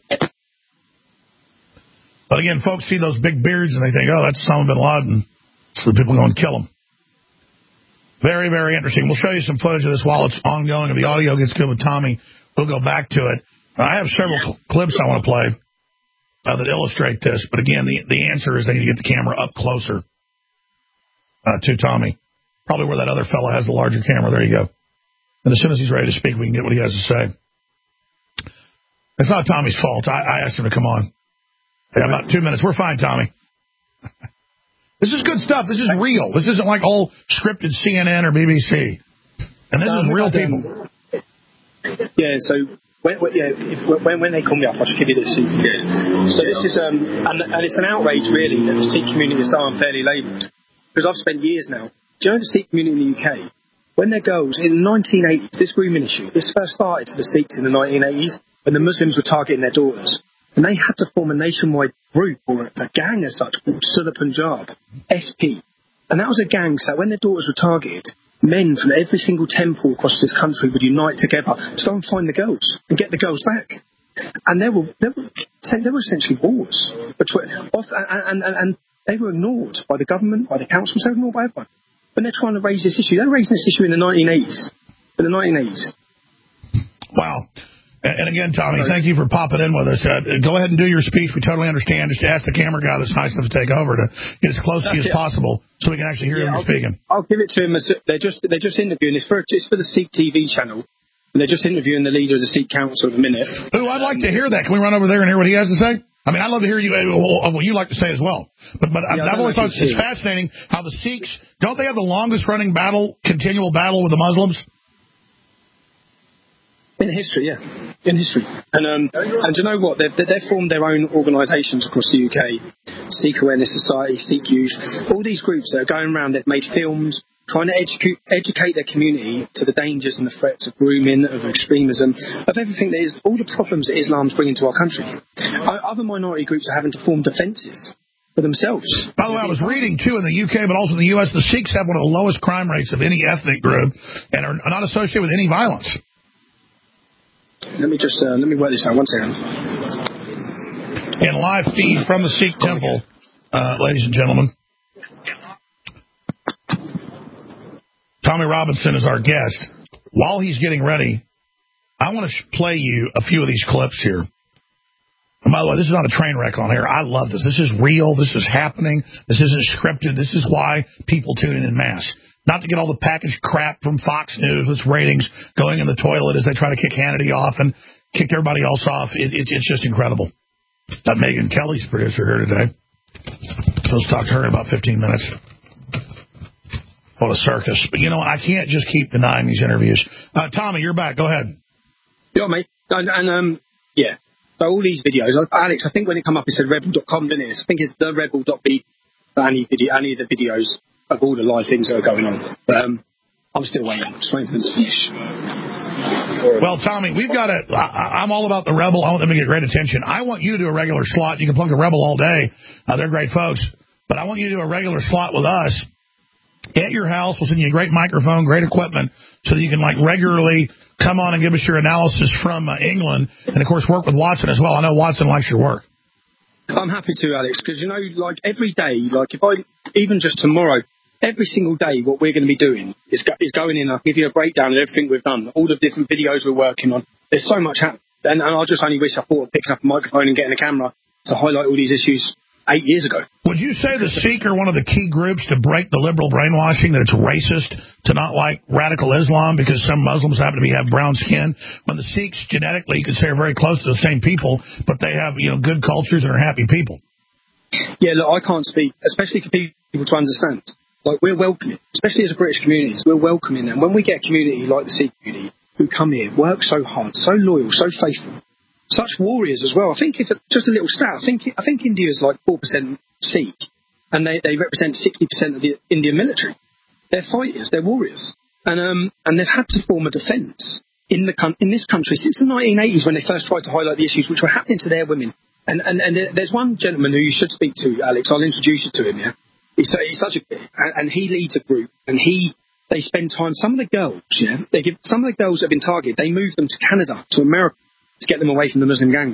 But again, folks see those big beards and they think, oh, that's Osama bin Laden. So the people go and kill them. Very, very interesting. We'll show you some footage of this while it's ongoing. If the audio gets good with Tommy, we'll go back to it. I have several cl- clips I want to play uh, that illustrate this. But again, the, the answer is they need to get the camera up closer uh, to Tommy. Probably where that other fellow has the larger camera. There you go. And as soon as he's ready to speak, we can get what he has to say. It's not Tommy's fault. I, I asked him to come on. Yeah, about two minutes. We're fine, Tommy. This is good stuff. This is real. This isn't like old scripted C N N or B B C. And this no, is real people. Um, yeah, so when, when, yeah, if, when, when they call me up, I'll just give you this. Yeah. So this is, um, and, and it's an outrage, really, that the Sikh community is so unfairly labelled. Because I've spent years now. Do you know the Sikh community in the U K? When their girls, in the nineteen eighties, this grooming issue, this first started for the Sikhs in the nineteen eighties, when the Muslims were targeting their daughters. And they had to form a nationwide group, or a gang as such, called Sula Punjab, S P. And that was a gang, so when their daughters were targeted, men from every single temple across this country would unite together to go and find the girls and get the girls back. And there were there were, there were essentially wars. Between, and, and, and they were ignored by the government, by the councils, they were ignored by everyone. When they're trying to raise this issue, they were raising this issue in the nineteen eighties. In the nineteen eighties. Wow. And again, Tommy, thank you for popping in with us. Uh, go ahead and do your speech. We totally understand. Just ask the camera guy that's nice enough to take over to get as close to you as possible so we can actually hear yeah, him I'll speaking. Give, I'll give it to him. As, they're just they're just interviewing. It's for, it's for the Sikh T V channel. And they're just interviewing the leader of the Sikh Council at the minute. Ooh, I'd like to hear that. Can we run over there and hear what he has to say? I mean, I'd love to hear you uh, what you like to say as well. But but yeah, I've always thought it's fascinating how the Sikhs, don't they have the longest running battle, continual battle with the Muslims? In history, yeah. In history. And um, and do you know what? They've, they've formed their own organisations across the U K. Sikh Awareness Society, Sikh Youth. All these groups that are going around, they've made films trying to educate, educate their community to the dangers and the threats of grooming, of extremism, of everything that is, all the problems that Islam's bringing to our country. Other minority groups are having to form defences for themselves. By the way, I was reading, too, in the U K, but also in the U S, the Sikhs have one of the lowest crime rates of any ethnic group and are not associated with any violence. Let me just, uh, let me work this out. One second. In live feed from the Sikh temple, uh, ladies and gentlemen. Tommy Robinson is our guest. While he's getting ready, I want to sh- play you a few of these clips here. And by the way, this is not a train wreck on here. I love this. This is real. This is happening. This isn't scripted. This is why people tune in en masse. Not to get all the packaged crap from Fox News with ratings going in the toilet as they try to kick Hannity off and kick everybody else off. It, it, it's just incredible. That Megyn Kelly's producer here today. Let's talk to her in about fifteen minutes. What a circus. But, you know, I can't just keep denying these interviews. Uh, Tommy, you're back. Go ahead. Yeah, mate. And, and um, yeah. So all these videos, Alex, I think when it come up, it said rebel dot com, didn't it? I think it's the rebel dot b for any, video, any of the videos of all the live things that are going on. But um, I'm still waiting. Just waiting for them to finish. Well, Tommy, we've got a... I, I'm all about the Rebel. I want them to get great attention. I want you to do a regular slot. You can plug the Rebel all day. Uh, they're great folks. But I want you to do a regular slot with us at your house. We'll send you a great microphone, great equipment, so that you can, like, regularly come on and give us your analysis from uh, England. And, of course, work with Watson as well. I know Watson likes your work. I'm happy to, Alex, because, you know, like, every day, like, if I... Even just tomorrow... Every single day, what we're going to be doing is, go, is going in. I'll give you a breakdown of everything we've done, all the different videos we're working on. There's so much happening. And, and I just only wish I thought of picking up a microphone and getting a camera to highlight all these issues eight years ago. Would you say the Sikh are one of the key groups to break the liberal brainwashing that it's racist to not like radical Islam because some Muslims happen to be have brown skin? When the Sikhs genetically, you could say, are very close to the same people, but they have, you know, good cultures and are happy people. Yeah, look, I can't speak, especially for people to understand. Like, we're welcoming, especially as a British community, we're welcoming them. When we get a community like the Sikh community who come here, work so hard, so loyal, so faithful, such warriors as well. I think if it, just a little stat, I think I think India's like four percent Sikh, and they, they represent sixty percent of the Indian military. They're fighters, they're warriors, and um and they've had to form a defence in the in this country since the nineteen eighties when they first tried to highlight the issues which were happening to their women. And and and there's one gentleman who you should speak to, Alex. I'll introduce you to him. Yeah. He's, he's such a, and he leads a group, and he, they spend time, some of the girls, yeah, they give, some of the girls that have been targeted, they move them to Canada, to America, to get them away from the Muslim gangs.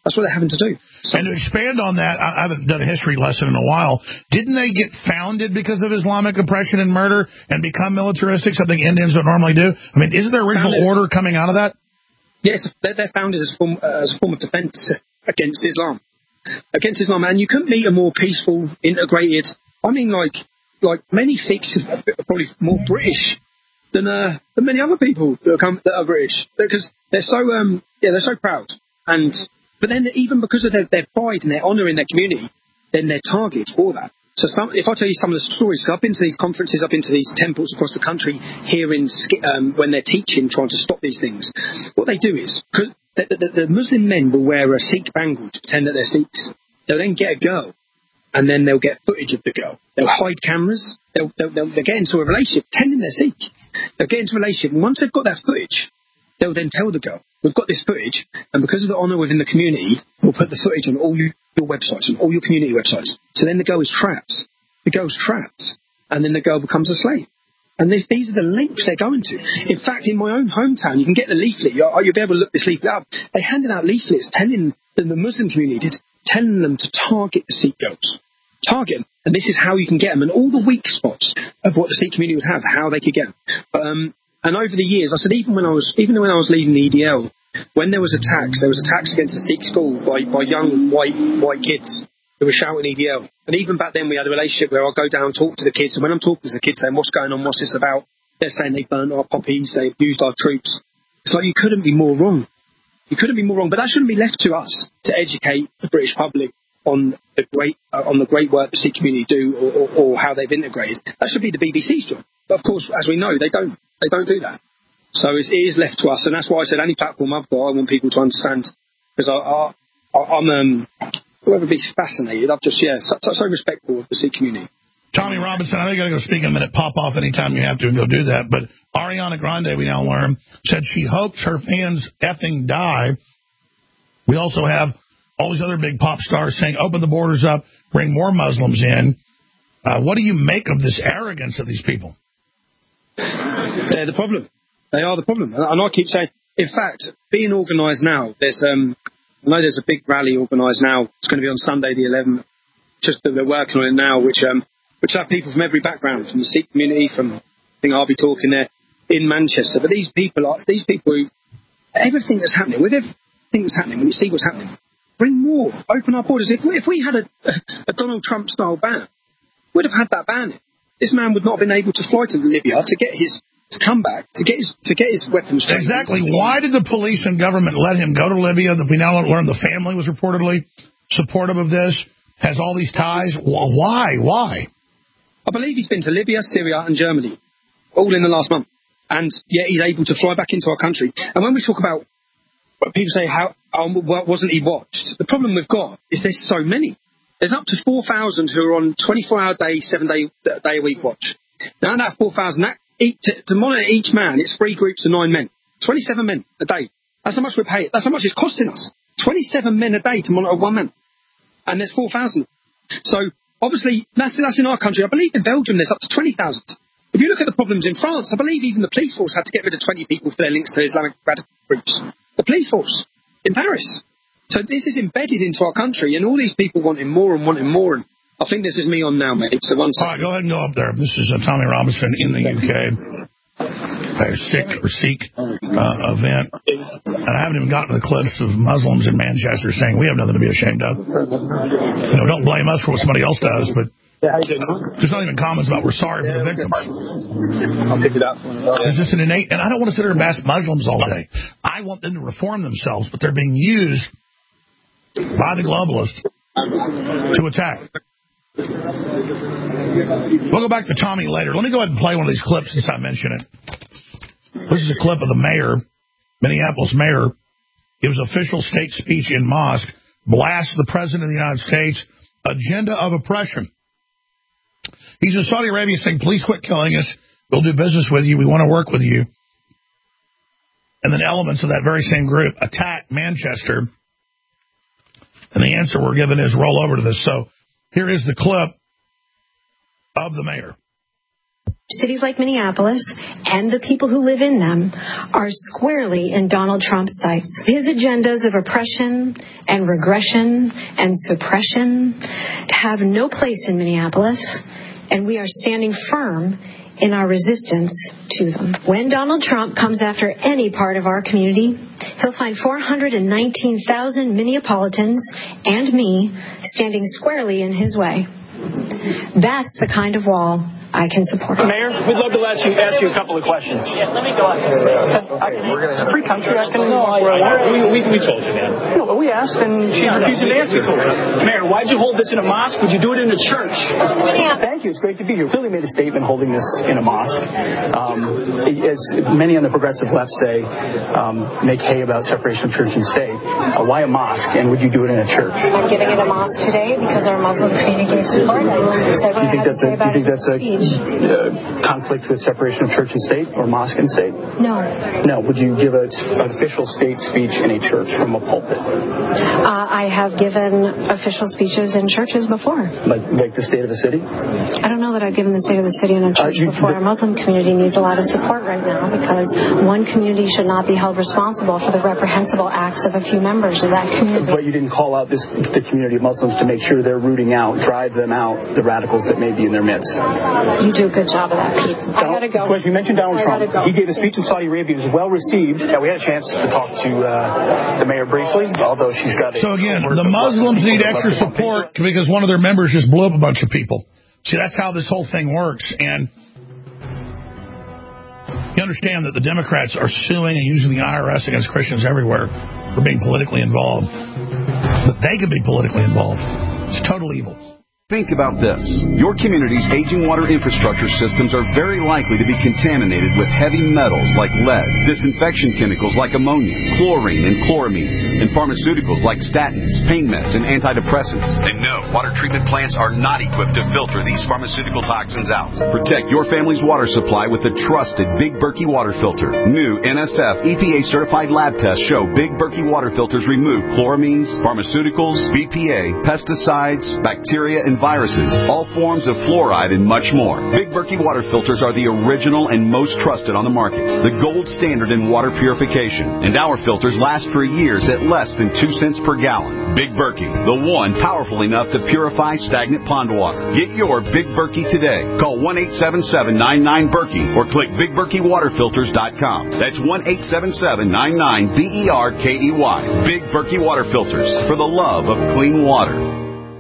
That's what they're having to do. So, and to expand on that, I haven't done a history lesson in a while. Didn't they get founded because of Islamic oppression and murder and become militaristic, something Indians don't normally do? I mean, isn't their original founded. order coming out of that? Yes, they're, they're founded as a, form, uh, as a form of defense against Islam. Against Islam, and you couldn't meet a more peaceful, integrated... I mean, like, like many Sikhs are probably more British than uh, than many other people that are, come, that are British, because they're so um yeah they're so proud, and but then even because of their, their pride and their honour in their community, then they're targeted for that. So some, if I tell you some of the stories, cause I've been to these conferences, I've been to these temples across the country, hearing um, when they're teaching, trying to stop these things. What they do is, because the, the, the Muslim men will wear a Sikh bangle to pretend that they're Sikhs. They'll then get a girl, and then they'll get footage of the girl. They'll hide cameras. They'll, they'll, they'll, they'll get into a relationship, pretending they're Sikh. They'll get into a relationship, and once they've got that footage, they'll then tell the girl, we've got this footage, and because of the honour within the community, we'll put the footage on all your, your websites, on all your community websites. So then the girl is trapped. The girl's trapped, and then the girl becomes a slave. And this, these are the lengths they're going to. In fact, in my own hometown, you can get the leaflet. You'll, you'll be able to look this leaflet up. They handed out leaflets telling the, the Muslim community, telling them to target the Sikh girls. Target them. And this is how you can get them. And all the weak spots of what the Sikh community would have, how they could get them. But, um, and over the years, I said, even when I was even when I was leading the E D L, when there was attacks, there was attacks against the Sikh school by, by young white white kids who were shouting E D L. And even back then, we had a relationship where I'll go down and talk to the kids. And when I'm talking to the kids saying, what's going on, what's this about? They're saying they burnt our poppies, they abused our troops. It's like, you couldn't be more wrong. You couldn't be more wrong. But that shouldn't be left to us to educate the British public on the great uh, on the great work the Sikh community do, or, or, or how they've integrated. That should be the B B C's job. But of course, as we know, they don't. They don't do that. So it's, it is left to us, and that's why I said any platform I've got, I want people to understand, because I, I, I'm um, whoever be fascinated. I'm just yeah, so, so respectful of the Sikh community. Tommy Robinson, I know you got to go speak in a minute. Pop off anytime you have to and go do that. But Ariana Grande, we now learn, said she hopes her fans effing die. We also have all these other big pop stars saying, open the borders up, bring more Muslims in. Uh, what do you make of this arrogance of these people? They're the problem. They are the problem. And I keep saying, in fact, being organised now, there's um, I know there's a big rally organised now. It's going to be on Sunday the eleventh. Just that they're working on it now, which um, which have people from every background, from the Sikh community, from, I think I'll be talking there, in Manchester. But these people are, these people who, everything that's happening, with everything that's happening, when you see what's happening, bring more, open our borders. If we, if we had a, a Donald Trump-style ban, we'd have had that ban. This man would not have been able to fly to Libya to get his to come back, to get his to get his weapons. Exactly. Why did the police and government let him go to Libya? That we now learn the family was reportedly supportive of this, has all these ties. Why? Why? I believe he's been to Libya, Syria, and Germany, all in the last month. And yet he's able to fly back into our country. And when we talk about, people say, how um, wasn't he watched? The problem we've got is there's so many. There's up to four thousand who are on twenty-four hour day, seven day, day a week watch. Now that four thousand, that each, to, to monitor each man, it's three groups of nine men. twenty-seven men a day. That's how much we're paying. That's how much it's costing us. twenty-seven men a day to monitor one man. And there's four thousand. So, obviously, that's, that's in our country. I believe in Belgium there's up to twenty thousand. If you look at the problems in France, I believe even the police force had to get rid of twenty people for their links to Islamic radical groups. The police force in Paris. So this is embedded into our country, and all these people wanting more and wanting more. And I think this is me on now, mate. So one All right, go ahead and go up there. This is uh, Tommy Robinson in the U K. A Sikh or Sikh uh, event. And I haven't even gotten to the clips of Muslims in Manchester saying we have nothing to be ashamed of. You know, don't blame us for what somebody else does, but there's not even comments about we're sorry for the victims. I'll pick it up. Is this an innate? And I don't want to sit there and bash Muslims all day. I want them to reform themselves, but they're being used by the globalists to attack. We'll go back to Tommy later. Let me go ahead and play one of these clips since I mentioned it. This is a clip of the mayor, Minneapolis mayor, gives official state speech in mosque, blasts the president of the United States, agenda of oppression. He's in Saudi Arabia saying, please quit killing us. We'll do business with you. We want to work with you. And then elements of that very same group attack Manchester. And the answer we're given is roll over to this. So here is the clip of the mayor. Cities like Minneapolis and the people who live in them are squarely in Donald Trump's sights. His agendas of oppression and regression and suppression have no place in Minneapolis, and we are standing firm in our resistance to them. When Donald Trump comes after any part of our community, he'll find four hundred nineteen thousand Minneapolitans and me standing squarely in his way. That's the kind of wall I can support. Mayor, we'd love to ask you, ask you a couple of questions. Yeah, let me go ahead. It's a free country. I can no, I, we, we, we told you that. No, but we asked, and she no, refused no, to answer. Mayor, why'd you hold this in a mosque? Would you do it in a church? Thank you. It's great to be here. Clearly made a statement holding this in a mosque. Um, as many on the progressive left say, um, make hay about separation of church and state. Uh, why a mosque, and would you do it in a church? I'm giving it a mosque today because our Muslim community gave support. I said what you think I had that's to say a, about you think it that's a uh, conflict with separation of church and state, or mosque and state? No. No. Would you give a, an official state speech in a church from a pulpit? Uh, I have given official speeches in churches before. Like, like the state of a city? I don't know that I've given the state of the city in a church uh, you, before. The, Our Muslim community needs a lot of support right now because one community should not be held responsible for the reprehensible acts of a few members of that community. But you didn't call out this, the community of Muslims to make sure they're rooting out, drive them out, the radicals that may be in their midst. You do a good job of that, Pete. I gotta go. You mentioned Donald I Trump. Go. He gave a speech in Saudi Arabia. It was well received. Now, we had a chance to talk to uh, the mayor briefly, although she's got a... So again, the Muslims need extra support because one of their members just blew up a bunch of people. See, that's how this whole thing works. And you understand that the Democrats are suing and using the I R S against Christians everywhere for being politically involved. But they could be politically involved. It's total evil. Think about this. Your community's aging water infrastructure systems are very likely to be contaminated with heavy metals like lead, disinfection chemicals like ammonia, chlorine and chloramines, and pharmaceuticals like statins, pain meds, and antidepressants. And no, water treatment plants are not equipped to filter these pharmaceutical toxins out. Protect your family's water supply with the trusted Big Berkey water filter. New N S F E P A-certified lab tests show Big Berkey water filters remove chloramines, pharmaceuticals, B P A, pesticides, bacteria, and viruses, all forms of fluoride, and much more. Big Berkey water filters are the original and most trusted on the market, the gold standard in water purification, and our filters last for years at less than two cents per gallon. Big Berkey, the one powerful enough to purify stagnant pond water. Get your Big Berkey today. Call one eight seven seven, nine nine, Berkey or click big berkey water filters dot com. That's one eight seven seven, nine nine, B E R K E Y. Big Berkey water filters, for the love of clean water.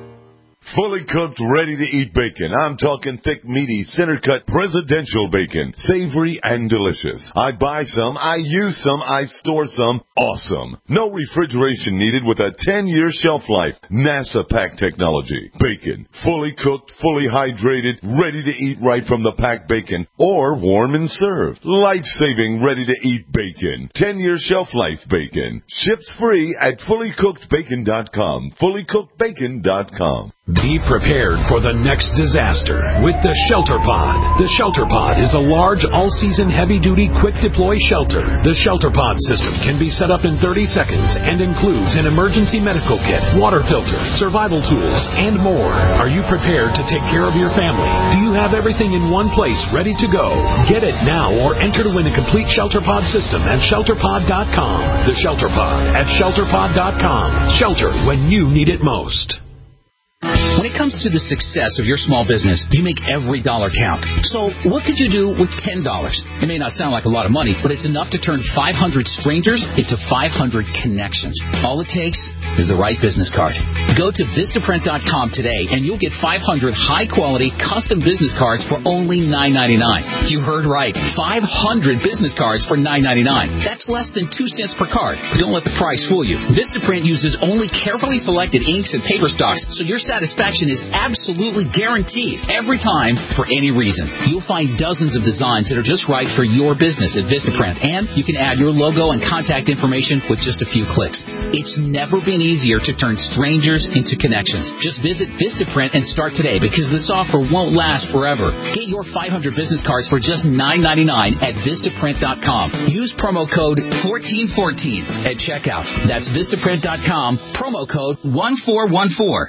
Fully cooked, ready-to-eat bacon. I'm talking thick, meaty, center-cut presidential bacon. Savory and delicious. I buy some, I use some, I store some. Awesome. No refrigeration needed with a ten-year shelf life. NASA pack technology. Bacon. Fully cooked, fully hydrated, ready to eat right from the packed bacon. Or warm and served. Life-saving, ready-to-eat bacon. ten-year shelf life bacon. Ships free at fully cooked bacon dot com. fully cooked bacon dot com. Be prepared for the next disaster with the Shelter Pod. The Shelter Pod is a large, all-season, heavy-duty, quick-deploy shelter. The Shelter Pod system can be set up in thirty seconds and includes an emergency medical kit, water filter, survival tools, and more. Are you prepared to take care of your family? Do you have everything in one place ready to go? Get it now or enter to win a complete Shelter Pod system at shelter pod dot com. The Shelter Pod at shelter pod dot com. Shelter when you need it most. When it comes to the success of your small business, you make every dollar count. So what could you do with ten dollars? It may not sound like a lot of money, but it's enough to turn five hundred strangers into five hundred connections. All it takes is the right business card. Go to Vistaprint dot com today, and you'll get five hundred high-quality custom business cards for only nine ninety-nine. You heard right. five hundred business cards for nine ninety-nine. That's less than two cents per card. But don't let the price fool you. Vistaprint uses only carefully selected inks and paper stocks, so your satisfaction is absolutely guaranteed every time for any reason. You'll find dozens of designs that are just right for your business at Vistaprint, and you can add your logo and contact information with just a few clicks. It's never been easier to turn strangers into connections. Just visit Vistaprint and start today because this offer won't last forever. Get your five hundred business cards for just nine ninety-nine at Vistaprint dot com. Use promo code fourteen fourteen at checkout. That's Vistaprint dot com, promo code one four one four.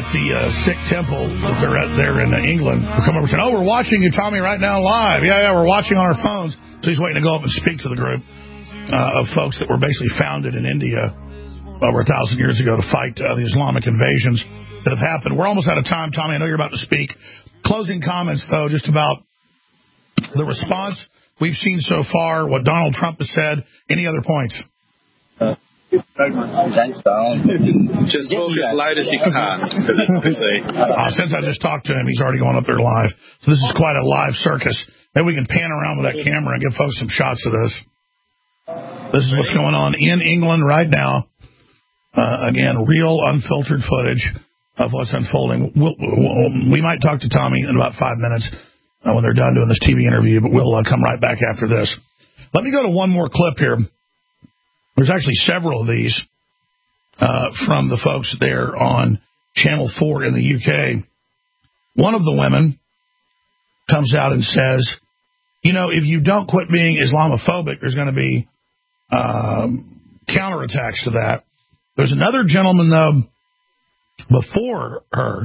the uh, Sikh temple that they're at there in uh, England who come over and say, oh, we're watching you, Tommy, right now live. Yeah, yeah, we're watching on our phones. So he's waiting to go up and speak to the group uh, of folks that were basically founded in India over a thousand years ago to fight uh, the Islamic invasions that have happened. We're almost out of time, Tommy. I know you're about to speak. Closing comments, though, just about the response we've seen so far, what Donald Trump has said. Any other points? Uh, Thanks, Donald. Just talk as loud as you can, because it's obviously... Uh, since I just talked to him, he's already going up there live. So this is quite a live circus. Maybe we can pan around with that camera and give folks some shots of this. This is what's going on in England right now. Uh, again, real unfiltered footage of what's unfolding. We'll, we'll, we might talk to Tommy in about five minutes uh, when they're done doing this T V interview, but we'll uh, come right back after this. Let me go to one more clip here. There's actually several of these uh, from the folks there on Channel four in the U K. One of the women comes out and says, you know, if you don't quit being Islamophobic, there's going to be um, counterattacks to that. There's another gentleman, though, before her.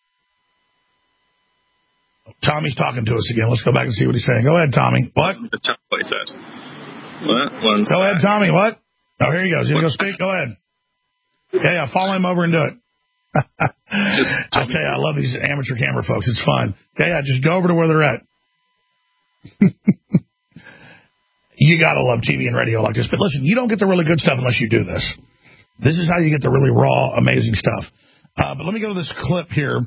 Tommy's talking to us again. Let's go back and see what he's saying. Go ahead, Tommy. What? What he said. What? One go ahead, Tommy. What? Oh, here he goes. You going to go speak? Go ahead. Yeah, yeah, follow him over and do it. I tell you, I love these amateur camera folks. It's fun. Yeah, yeah, just go over to where they're at. You got to love T V and radio like this. But listen, you don't get the really good stuff unless you do this. This is how you get the really raw, amazing stuff. Uh, but let me go to this clip here.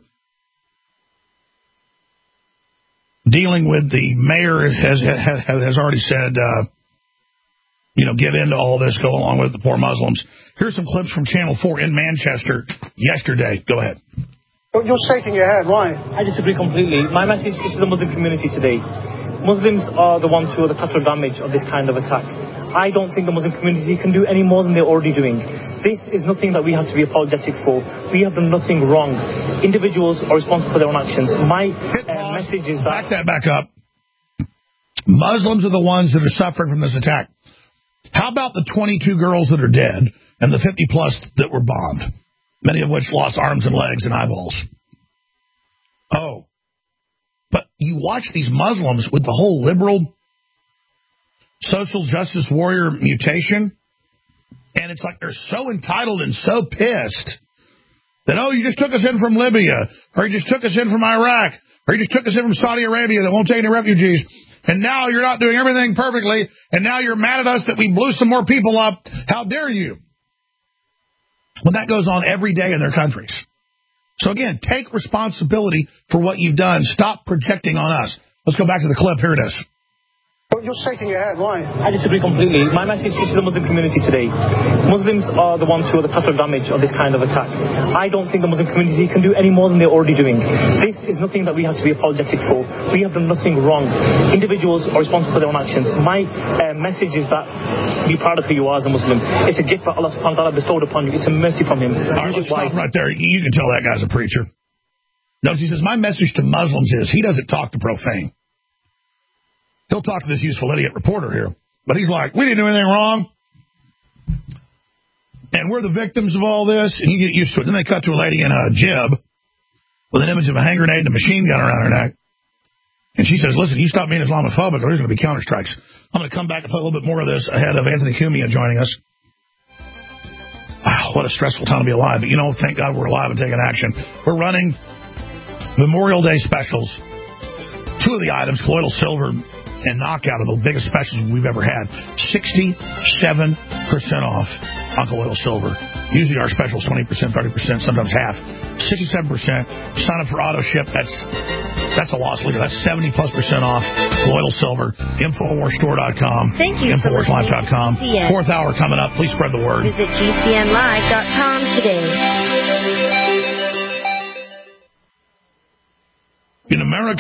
Dealing with the mayor has has, has already said, uh, you know, give in to all this, go along with the poor Muslims. Here's some clips from Channel four in Manchester yesterday. Go ahead. You're shaking your head. Why? I disagree completely. My message is to the Muslim community today. Muslims are the ones who are the collateral damage of this kind of attack. I don't think the Muslim community can do any more than they're already doing. This is nothing that we have to be apologetic for. We have done nothing wrong. Individuals are responsible for their own actions. My uh, message is that... Back that back up. Muslims are the ones that are suffering from this attack. How about the twenty-two girls that are dead and the fifty plus that were bombed, many of which lost arms and legs and eyeballs? Oh. But you watch these Muslims with the whole liberal social justice warrior mutation, and it's like they're so entitled and so pissed that, oh, you just took us in from Libya, or you just took us in from Iraq, or you just took us in from Saudi Arabia that won't take any refugees, and now you're not doing everything perfectly, and now you're mad at us that we blew some more people up. How dare you? When that goes on every day in their countries. So, again, take responsibility for what you've done. Stop projecting on us. Let's go back to the clip. Here it is. You're shaking your head. Why? I disagree completely. My message is to the Muslim community today. Muslims are the ones who are the collateral damage of this kind of attack. I don't think the Muslim community can do any more than they're already doing. This is nothing that we have to be apologetic for. We have done nothing wrong. Individuals are responsible for their own actions. My uh, message is that be proud of who you are as a Muslim. It's a gift that Allah subhanahu wa ta'ala bestowed upon you. It's a mercy from Him. All right, let's stop right there. You can tell that guy's a preacher. Notice he says, my message to Muslims is, he doesn't talk to profane. He'll talk to this useful idiot reporter here. But he's like, we didn't do anything wrong. And we're the victims of all this. And you get used to it. Then they cut to a lady in a jib with an image of a hand grenade and a machine gun around her neck. And she says, listen, you stop being Islamophobic or there's going to be counterstrikes. I'm going to come back and play a little bit more of this ahead of Anthony Cumia joining us. Wow, what a stressful time to be alive. But, you know, thank God we're alive and taking action. We're running Memorial Day specials. Two of the items, colloidal silver and knockout, are the biggest specials we've ever had. sixty-seven percent off on colloidal silver. Usually our specials twenty percent, thirty percent, sometimes half. sixty-seven percent. Sign up for auto ship. That's that's a loss leader. That's seventy plus percent off colloidal silver. Infowars Store dot com. Thank you. Infowars Live dot com. Fourth hour coming up. Please spread the word. Visit G C N Live dot com today. In America,